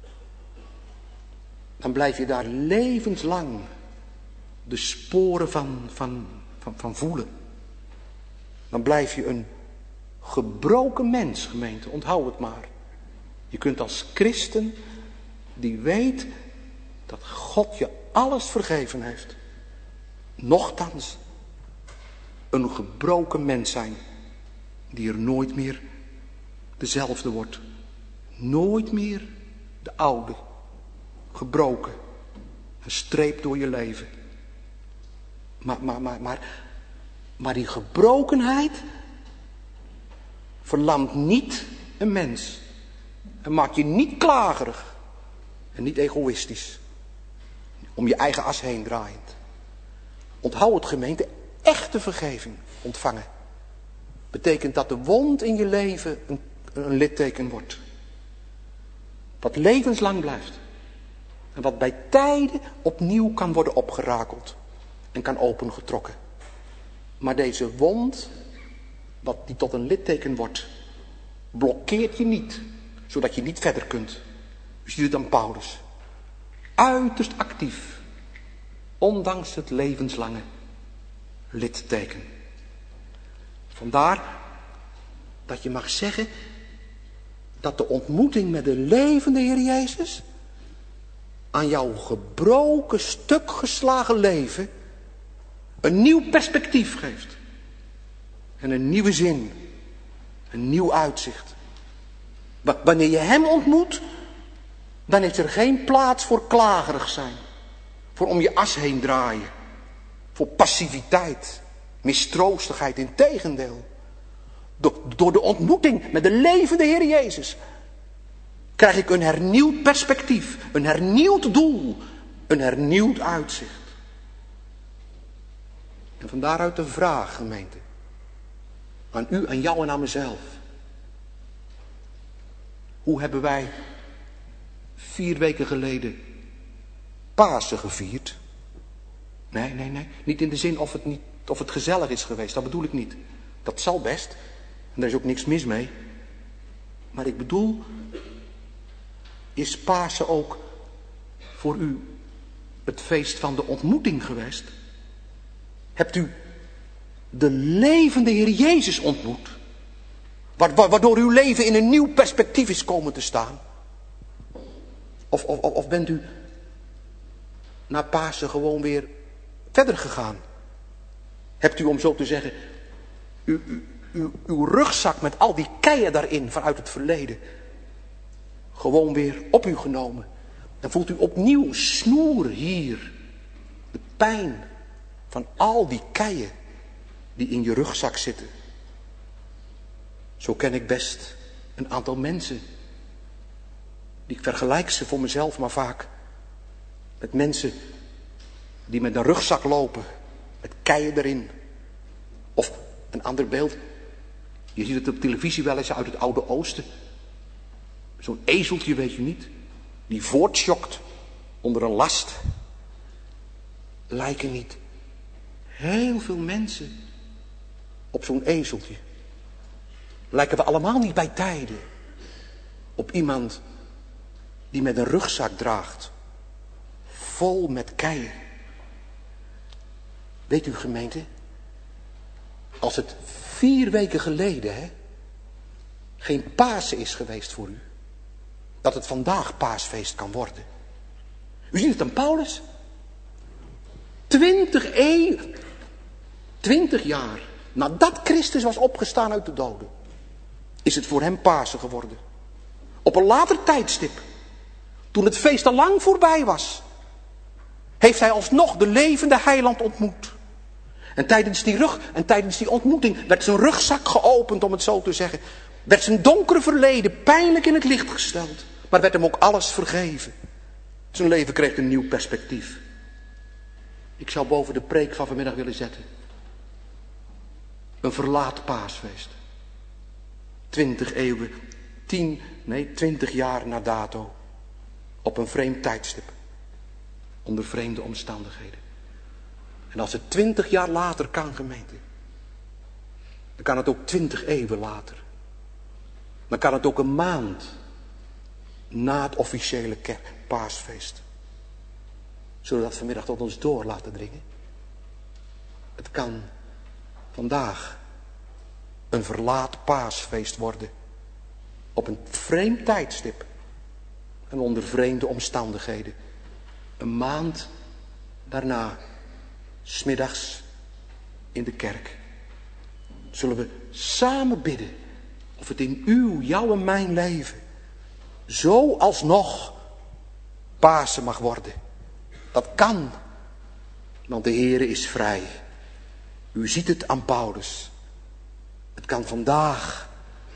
dan blijf je daar levenslang de sporen van, van, van, van voelen. Dan blijf je een gebroken mens, gemeente. Onthoud het maar. Je kunt als christen die weet dat God je alles vergeven heeft, nochtans een gebroken mens zijn die er nooit meer dezelfde wordt. Nooit meer de oude, gebroken, gestreept door je leven. Maar, maar, maar, maar, maar die gebrokenheid verlamt niet een mens. En maakt je niet klagerig en niet egoïstisch. Om je eigen as heen draaiend. Onthoud het, gemeente, echte vergeving ontvangen. Betekent dat de wond in je leven een, een litteken wordt. Wat levenslang blijft. En wat bij tijden opnieuw kan worden opgerakeld. En kan opengetrokken. Maar deze wond, wat die tot een litteken wordt, blokkeert je niet. Zodat je niet verder kunt. U ziet het aan Paulus. Uiterst actief. Ondanks het levenslange litteken. Vandaar dat je mag zeggen dat de ontmoeting met de levende Heer Jezus aan jouw gebroken, stuk geslagen leven een nieuw perspectief geeft. En een nieuwe zin. Een nieuw uitzicht. Wanneer je hem ontmoet, dan is er geen plaats voor klagerig zijn. Voor om je as heen draaien. Voor passiviteit. Mistroostigheid, integendeel. Door, door de ontmoeting met de levende Heer Jezus krijg ik een hernieuwd perspectief. Een hernieuwd doel. Een hernieuwd uitzicht. En van daaruit de vraag, gemeente. Aan u, aan jou en aan mezelf. Hoe hebben wij vier weken geleden Pasen gevierd? Nee, nee, nee. Niet in de zin of het, niet, of het gezellig is geweest. Dat bedoel ik niet. Dat zal best. En daar is ook niks mis mee. Maar ik bedoel, is Pasen ook voor u het feest van de ontmoeting geweest? Hebt u de levende Heer Jezus ontmoet? Waardoor uw leven in een nieuw perspectief is komen te staan? Of, of, of bent u na Pasen gewoon weer verder gegaan? Hebt u, om zo te zeggen, uw, uw, uw rugzak met al die keien daarin vanuit het verleden gewoon weer op u genomen? Dan voelt u opnieuw snoeren hier. De pijn van al die keien die in je rugzak zitten. Zo ken ik best een aantal mensen. Ik vergelijk ze voor mezelf maar vaak met mensen die met een rugzak lopen, met keien erin. Of een ander beeld. Je ziet het op televisie wel eens uit het Oude Oosten. Zo'n ezeltje, weet je niet, die voortschokt onder een last. Lijken niet heel veel mensen op zo'n ezeltje? Lijken we allemaal niet bij tijden op iemand die met een rugzak draagt, vol met keien? Weet u, gemeente, als het vier weken geleden hè, geen Pasen is geweest voor u, dat het vandaag paasfeest kan worden. U ziet het aan Paulus. Twintig eeuwen, twintig jaar nadat Christus was opgestaan uit de doden, is het voor hem Pasen geworden. Op een later tijdstip, toen het feest al lang voorbij was, heeft hij alsnog de levende heiland ontmoet. En tijdens die rug, en tijdens die ontmoeting werd zijn rugzak geopend, om het zo te zeggen. Werd zijn donkere verleden pijnlijk in het licht gesteld. Maar werd hem ook alles vergeven. Zijn leven kreeg een nieuw perspectief. Ik zou boven de preek van vanmiddag willen zetten: een verlaat paasfeest. Twintig eeuwen, tien, nee, twintig jaar na dato. Op een vreemd tijdstip. Onder vreemde omstandigheden. En als het twintig jaar later kan, gemeente, dan kan het ook twintig eeuwen later. Dan kan het ook een maand na het officiële kerk, paasfeest. Zullen we dat vanmiddag tot ons door laten dringen? Het kan vandaag een verlaat paasfeest worden. Op een vreemd tijdstip. En onder vreemde omstandigheden. Een maand daarna, 's middags in de kerk, zullen we samen bidden of het in uw, jouw en mijn leven zo alsnog Pasen mag worden. Dat kan, want de Heere is vrij. U ziet het aan Paulus. Het kan vandaag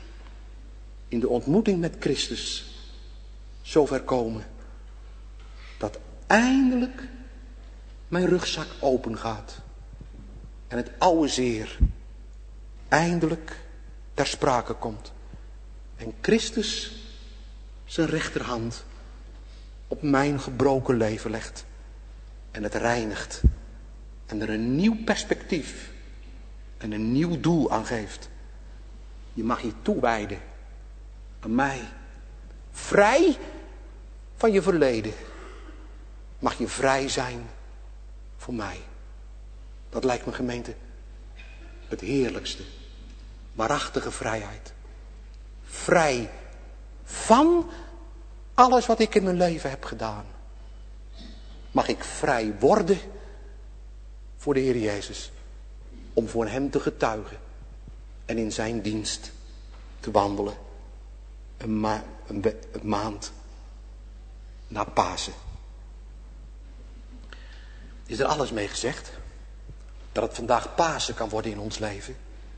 in de ontmoeting met Christus zover komen dat eindelijk mijn rugzak open gaat en het oude zeer eindelijk ter sprake komt en Christus zijn rechterhand op mijn gebroken leven legt en het reinigt en er een nieuw perspectief en een nieuw doel aan geeft. Je mag je toewijden aan mij, vrij van je verleden. Mag je vrij zijn voor mij. Dat lijkt me, gemeente, het heerlijkste, waarachtige vrijheid. Vrij van alles wat ik in mijn leven heb gedaan. Mag ik vrij worden voor de Heer Jezus. Om voor hem te getuigen. En in zijn dienst te wandelen. Een, ma- een, be- een maand na Pasen. Is er alles mee gezegd? Dat het vandaag Pasen kan worden in ons leven?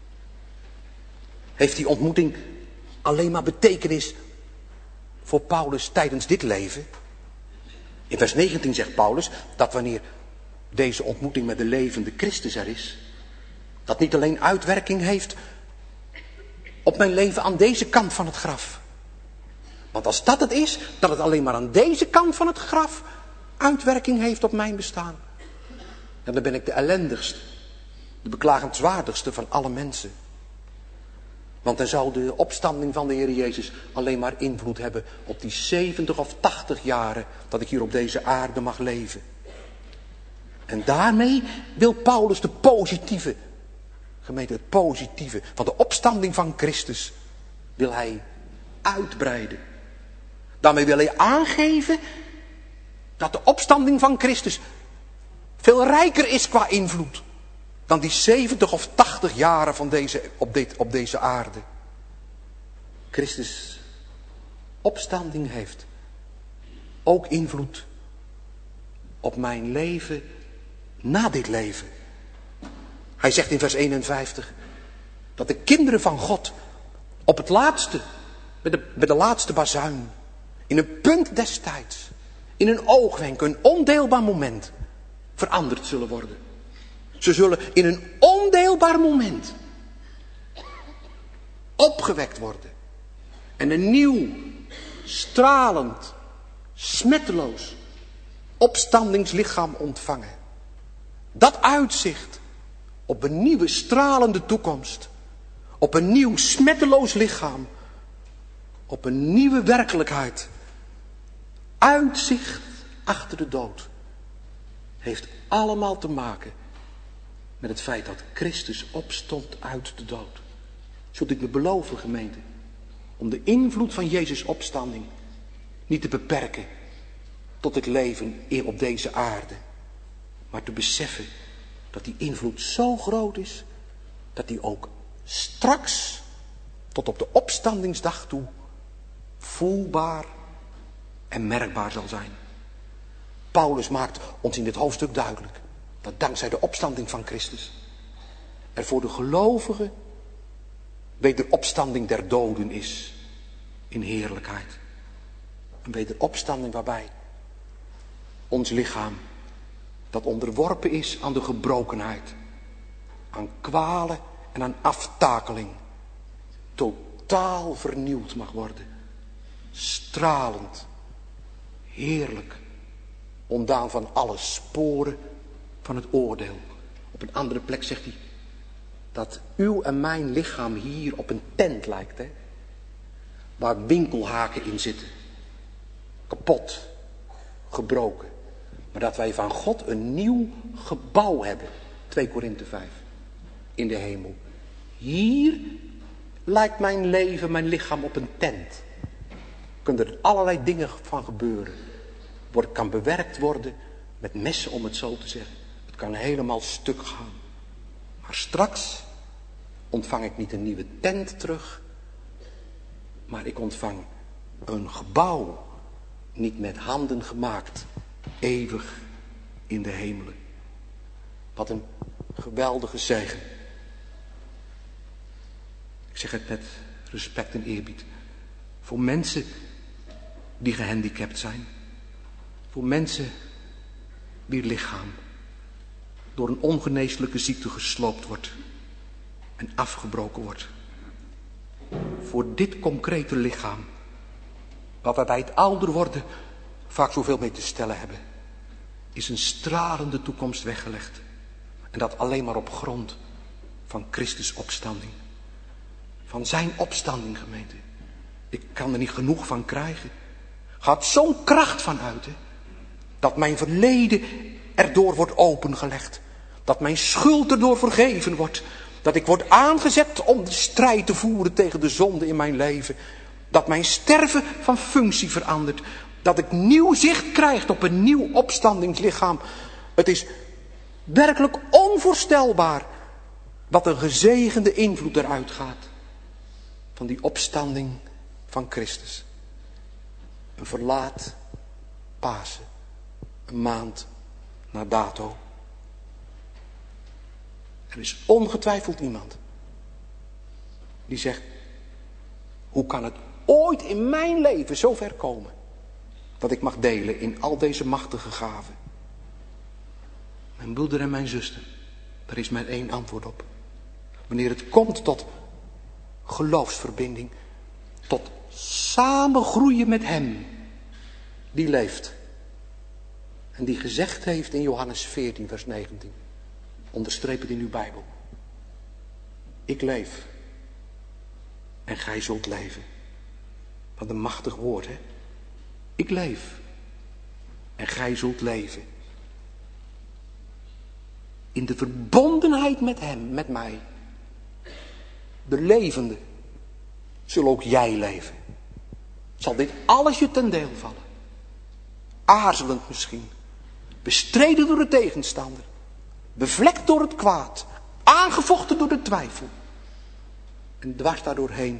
Heeft die ontmoeting alleen maar betekenis voor Paulus tijdens dit leven? In vers negentien zegt Paulus dat wanneer deze ontmoeting met de levende Christus er is, dat niet alleen uitwerking heeft op mijn leven aan deze kant van het graf, Want als dat het is, dat het alleen maar aan deze kant van het graf uitwerking heeft op mijn bestaan, ja, dan ben ik de ellendigste, de beklagenswaardigste van alle mensen. Want dan zou de opstanding van de Heer Jezus alleen maar invloed hebben op die zeventig of tachtig jaren dat ik hier op deze aarde mag leven. En daarmee wil Paulus de positieve, gemeente het positieve van de opstanding van Christus, wil hij uitbreiden. Daarmee wil hij aangeven dat de opstanding van Christus veel rijker is qua invloed dan die zeventig of tachtig jaren van deze, op, dit, op deze aarde. Christus opstanding heeft ook invloed op mijn leven na dit leven. Hij zegt in vers eenenvijftig dat de kinderen van God op het laatste, bij de, bij de laatste bazuin, in een punt des tijds, in een oogwenk, een ondeelbaar moment, veranderd zullen worden. Ze zullen in een ondeelbaar moment opgewekt worden. En een nieuw, stralend, smetteloos opstandingslichaam ontvangen. Dat uitzicht op een nieuwe stralende toekomst. Op een nieuw smetteloos lichaam. Op een nieuwe werkelijkheid. Uitzicht achter de dood. Heeft allemaal te maken met het feit dat Christus opstond uit de dood. Zult u me beloven, gemeente, om de invloed van Jezus' opstanding niet te beperken tot het leven hier op deze aarde. Maar te beseffen dat die invloed zo groot is, dat die ook straks, tot op de opstandingsdag toe, voelbaar en merkbaar zal zijn. Paulus maakt ons in dit hoofdstuk duidelijk dat dankzij de opstanding van Christus er voor de gelovigen wederopstanding der doden is in heerlijkheid. Een wederopstanding waarbij ons lichaam, dat onderworpen is aan de gebrokenheid, aan kwalen en aan aftakeling, totaal vernieuwd mag worden. Stralend, heerlijk, ontdaan van alle sporen van het oordeel. Op een andere plek zegt hij dat uw en mijn lichaam hier op een tent lijkt, hè? Waar winkelhaken in zitten. Kapot, gebroken. Maar dat wij van God een nieuw gebouw hebben. twee Korinthe vijf. In de hemel. Hier lijkt mijn leven, mijn lichaam op een tent. Kunnen er allerlei dingen van gebeuren. Het kan bewerkt worden met messen, om het zo te zeggen. Het kan helemaal stuk gaan. Maar straks ontvang ik niet een nieuwe tent terug. Maar ik ontvang een gebouw. Niet met handen gemaakt. Eeuwig in de hemelen. Wat een geweldige zegen. Ik zeg het met respect en eerbied. Voor mensen die gehandicapt zijn. Voor mensen wier lichaam door een ongeneeslijke ziekte gesloopt wordt en afgebroken wordt. Voor dit concrete lichaam, waar wij bij het ouder worden vaak zoveel mee te stellen hebben, is een stralende toekomst weggelegd. En dat alleen maar op grond van Christus opstanding. Van zijn opstanding, gemeente. Ik kan er niet genoeg van krijgen. Gaat zo'n kracht van uit, hè? Dat mijn verleden erdoor wordt opengelegd. Dat mijn schuld erdoor vergeven wordt. Dat ik word aangezet om de strijd te voeren tegen de zonde in mijn leven. Dat mijn sterven van functie verandert. Dat ik nieuw zicht krijg op een nieuw opstandingslichaam. Het is werkelijk onvoorstelbaar wat een gezegende invloed eruit gaat. Van die opstanding van Christus. Een verlaat Pasen. Een maand na dato. Er is ongetwijfeld iemand die zegt: hoe kan het ooit in mijn leven zo ver komen dat ik mag delen in al deze machtige gaven? Mijn broeder en mijn zuster, daar is maar één antwoord op. Wanneer het komt tot geloofsverbinding, tot samen groeien met hem die leeft. En die gezegd heeft in Johannes veertien vers negentien. Onderstreep het in uw Bijbel. Ik leef. En gij zult leven. Wat een machtig woord, hè? Ik leef. En gij zult leven. In de verbondenheid met hem, met mij. De levende. Zul ook jij leven. Zal dit alles je ten deel vallen. Aarzelend misschien. Bestreden door de tegenstander. Bevlekt door het kwaad. Aangevochten door de twijfel. En dwars daardoorheen.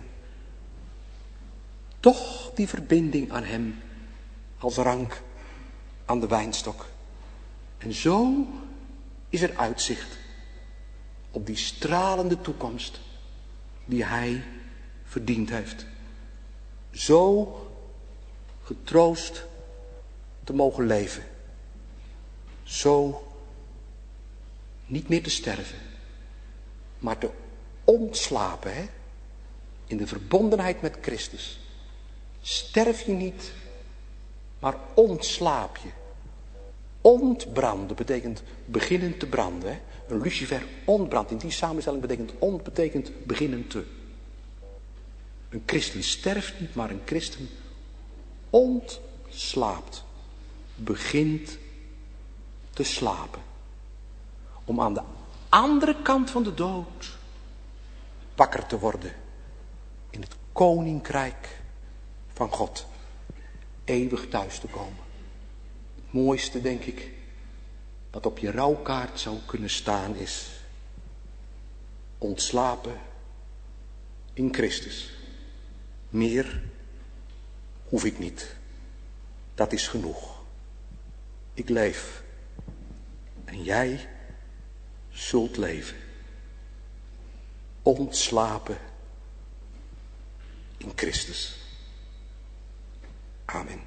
Toch die verbinding aan hem. Als rank aan de wijnstok. En zo is er uitzicht. Op die stralende toekomst. Die hij verdiend heeft. Zo getroost te mogen leven. Zo niet meer te sterven. Maar te ontslapen. Hè? In de verbondenheid met Christus. Sterf je niet. Maar ontslaap je. Ontbranden betekent beginnen te branden. Hè? Een lucifer ontbrandt. In die samenstelling betekent ont betekent beginnen te. Een christen sterft niet, maar een christen ontslaapt. Begint te slapen. Om aan de andere kant van de dood wakker te worden. In het koninkrijk van God. Eeuwig thuis te komen. Het mooiste, denk ik, wat op je rouwkaart zou kunnen staan is. Ontslapen in Christus. Meer hoef ik niet. Dat is genoeg. Ik leef. En jij zult leven. Ontslapen in Christus. Amen.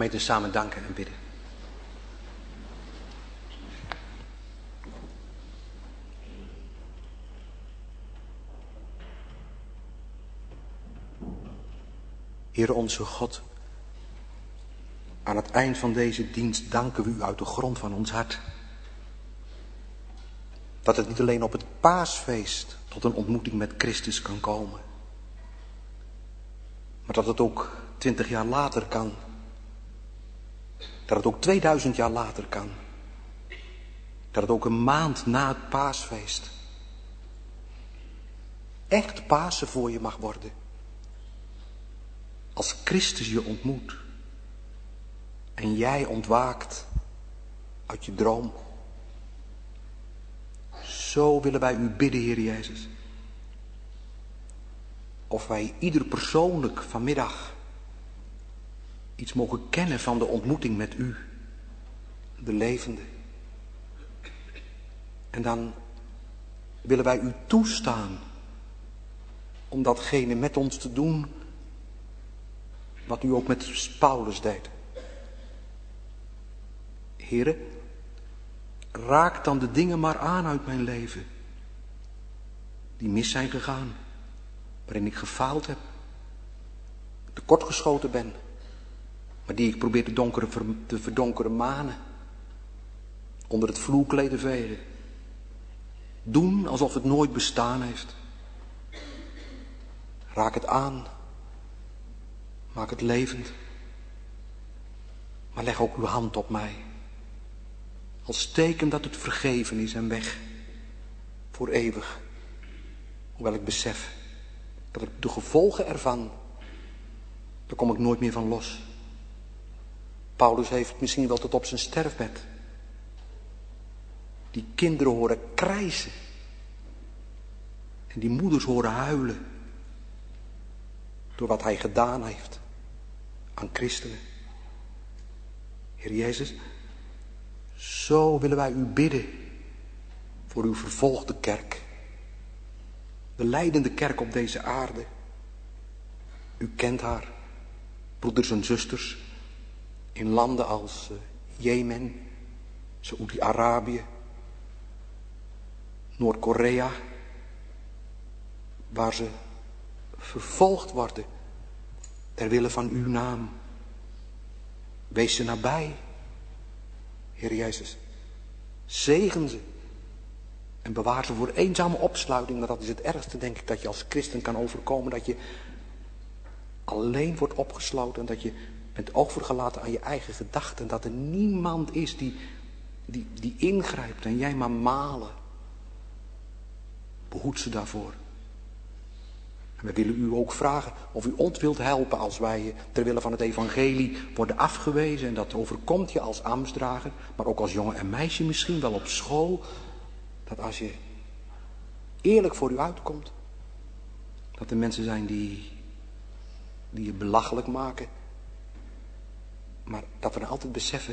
Gemeente, samen danken en bidden. Heere onze God, aan het eind van deze dienst danken we u uit de grond van ons hart. Dat het niet alleen op het paasfeest tot een ontmoeting met Christus kan komen. Maar dat het ook twintig jaar later kan. Dat het ook tweeduizend jaar later kan. Dat het ook een maand na het paasfeest echt Pasen voor je mag worden. Als Christus je ontmoet en jij ontwaakt uit je droom. Zo willen wij u bidden, Heer Jezus. Of wij ieder persoonlijk vanmiddag iets mogen kennen van de ontmoeting met u, de levende. En dan willen wij u toestaan om datgene met ons te doen wat u ook met Paulus deed. Heere, raak dan de dingen maar aan uit mijn leven die mis zijn gegaan, waarin ik gefaald heb, tekortgeschoten ben, maar die ik probeer te, donkeren, te verdonkeren manen, onder het vloerkleed te vegen. Doen alsof het nooit bestaan heeft. Raak het aan. Maak het levend. Maar leg ook uw hand op mij. Als teken dat het vergeven is en weg. Voor eeuwig. Hoewel ik besef dat ik de gevolgen ervan, daar kom ik nooit meer van los. Paulus heeft misschien wel tot op zijn sterfbed die kinderen horen krijsen. En die moeders horen huilen. Door wat hij gedaan heeft aan christenen. Heer Jezus, zo willen wij u bidden voor uw vervolgde kerk. De lijdende kerk op deze aarde. U kent haar, broeders en zusters, in landen als Jemen, Saoedi-Arabië, Noord-Korea, waar ze vervolgd worden ter wille van uw naam. Wees ze nabij, Heer Jezus. Zegen ze en bewaar ze voor eenzame opsluiting. Maar dat is het ergste, denk ik, dat je als christen kan overkomen. Dat je alleen wordt opgesloten en dat je bent overgelaten aan je eigen gedachten. Dat er niemand is die, die, die ingrijpt en jij maar malen. Behoed ze daarvoor. En we willen u ook vragen of u ons wilt helpen als wij ter wille van het evangelie worden afgewezen. En dat overkomt je als ambtsdrager, maar ook als jongen en meisje misschien wel op school. Dat als je eerlijk voor u uitkomt, dat er mensen zijn die, die je belachelijk maken. Maar dat we dan altijd beseffen,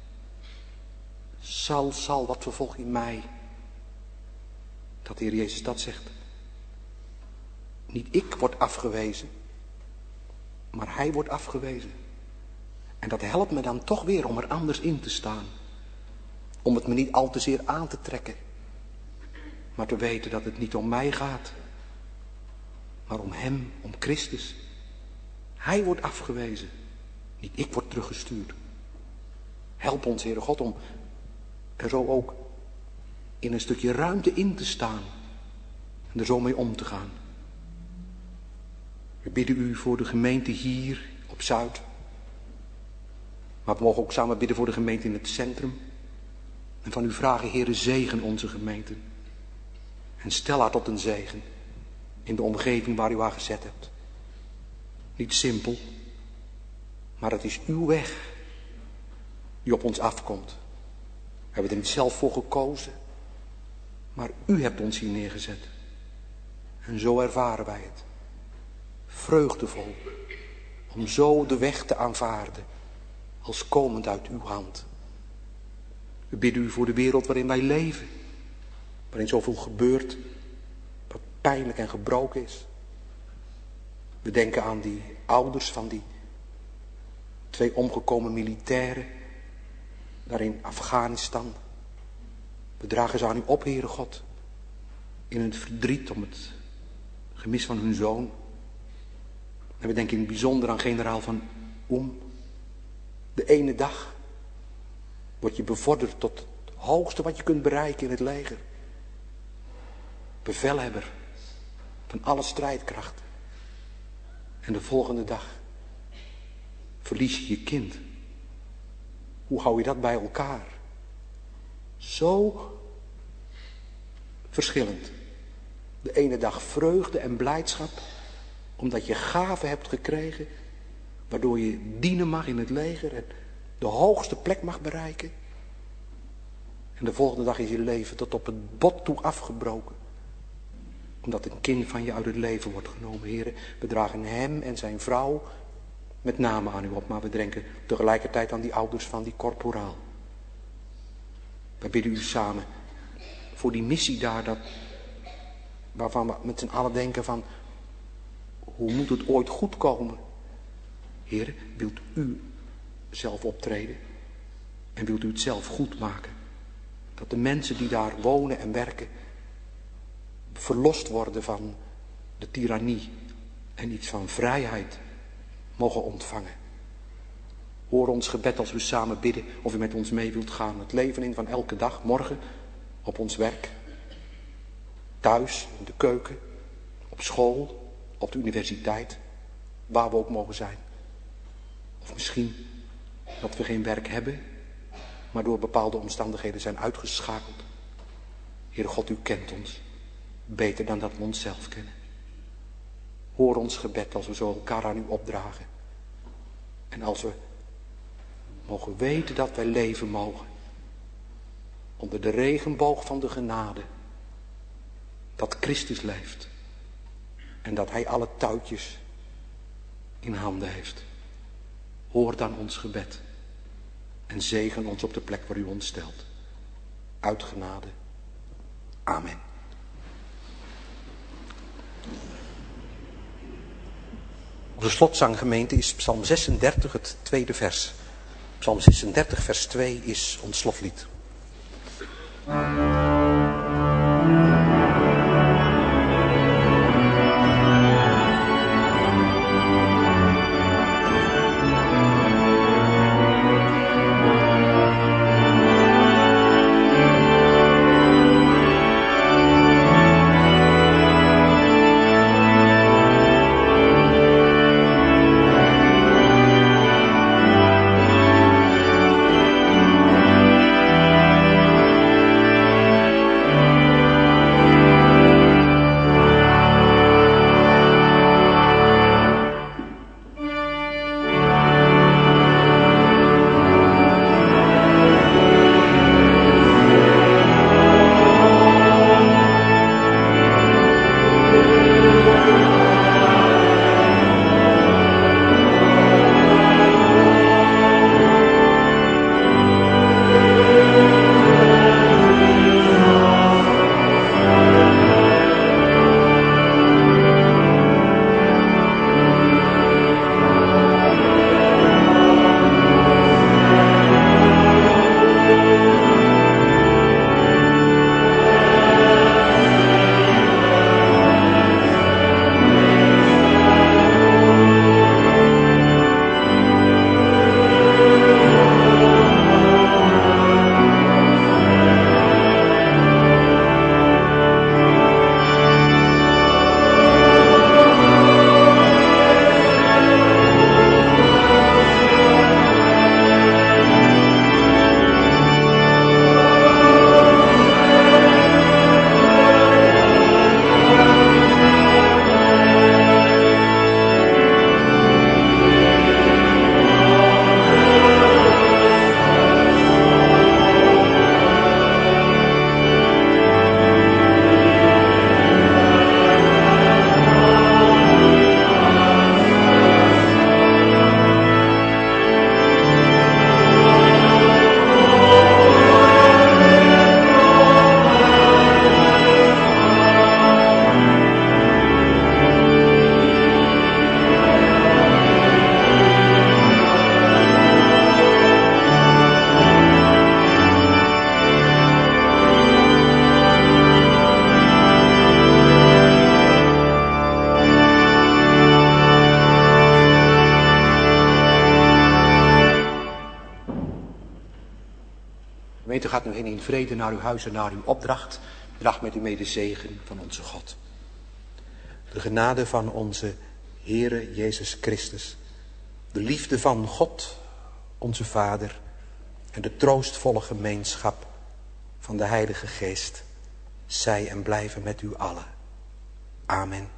zal, zal, wat vervolg je mij? Dat de Heer Jezus dat zegt. Niet ik word afgewezen, maar hij wordt afgewezen. En dat helpt me dan toch weer om er anders in te staan. Om het me niet al te zeer aan te trekken. Maar te weten dat het niet om mij gaat. Maar om hem, om Christus. Hij wordt afgewezen. Niet ik word teruggestuurd. Help ons, Heere God, om er zo ook in een stukje ruimte in te staan. En er zo mee om te gaan. We bidden u voor de gemeente hier op Zuid. Maar we mogen ook samen bidden voor de gemeente in het centrum. En van u vragen, Heere, zegen onze gemeente. En stel haar tot een zegen in de omgeving waar u haar gezet hebt. Niet simpel, maar het is uw weg die op ons afkomt. We hebben er niet zelf voor gekozen, maar u hebt ons hier neergezet. En zo ervaren wij het. Vreugdevol om zo de weg te aanvaarden als komend uit uw hand. We bidden u voor de wereld waarin wij leven, waarin zoveel gebeurt, wat pijnlijk en gebroken is. We denken aan die ouders van die Twee omgekomen militairen, daar in Afghanistan. We dragen ze aan u op, Heere God, in het verdriet om het gemis van hun zoon. En we denken in het bijzonder aan generaal Van Oem. De ene dag word je bevorderd tot het hoogste wat je kunt bereiken in het leger. Bevelhebber van alle strijdkrachten. En de volgende dag verlies je je kind. Hoe hou je dat bij elkaar? Zo verschillend. De ene dag vreugde en blijdschap, omdat je gaven hebt gekregen, waardoor je dienen mag in het leger en de hoogste plek mag bereiken. En de volgende dag is je leven tot op het bot toe afgebroken, omdat een kind van je uit het leven wordt genomen. Heren, we dragen hem en zijn vrouw met name aan u op, maar we denken tegelijkertijd aan die ouders van die korporaal. We bidden u samen voor die missie daar, dat, waarvan we met z'n allen denken van, hoe moet het ooit goed komen? Heer, wilt u zelf optreden en wilt u het zelf goed maken? Dat de mensen die daar wonen en werken verlost worden van de tirannie en iets van vrijheid mogen ontvangen. Hoor ons gebed als we samen bidden of u met ons mee wilt gaan. Het leven in van elke dag, morgen, op ons werk, thuis, in de keuken, op school, op de universiteit, waar we ook mogen zijn. Of misschien dat we geen werk hebben, maar door bepaalde omstandigheden zijn uitgeschakeld. Heere God, u kent ons beter dan dat we onszelf kennen. Hoor ons gebed als we zo elkaar aan u opdragen. En als we mogen weten dat wij leven mogen onder de regenboog van de genade. Dat Christus leeft. En dat hij alle touwtjes in handen heeft. Hoor dan ons gebed. En zegen ons op de plek waar u ons stelt. Uit genade. Amen. Onze slotzanggemeente is Psalm zesendertig, het tweede vers. Psalm zesendertig, vers twee is ons slotlied. in vrede naar uw huis en naar uw opdracht. Draag met u mee de zegen van onze God. De genade van onze Heere Jezus Christus. De liefde van God, onze Vader. En de troostvolle gemeenschap van de Heilige Geest. Zij en blijven met u allen. Amen.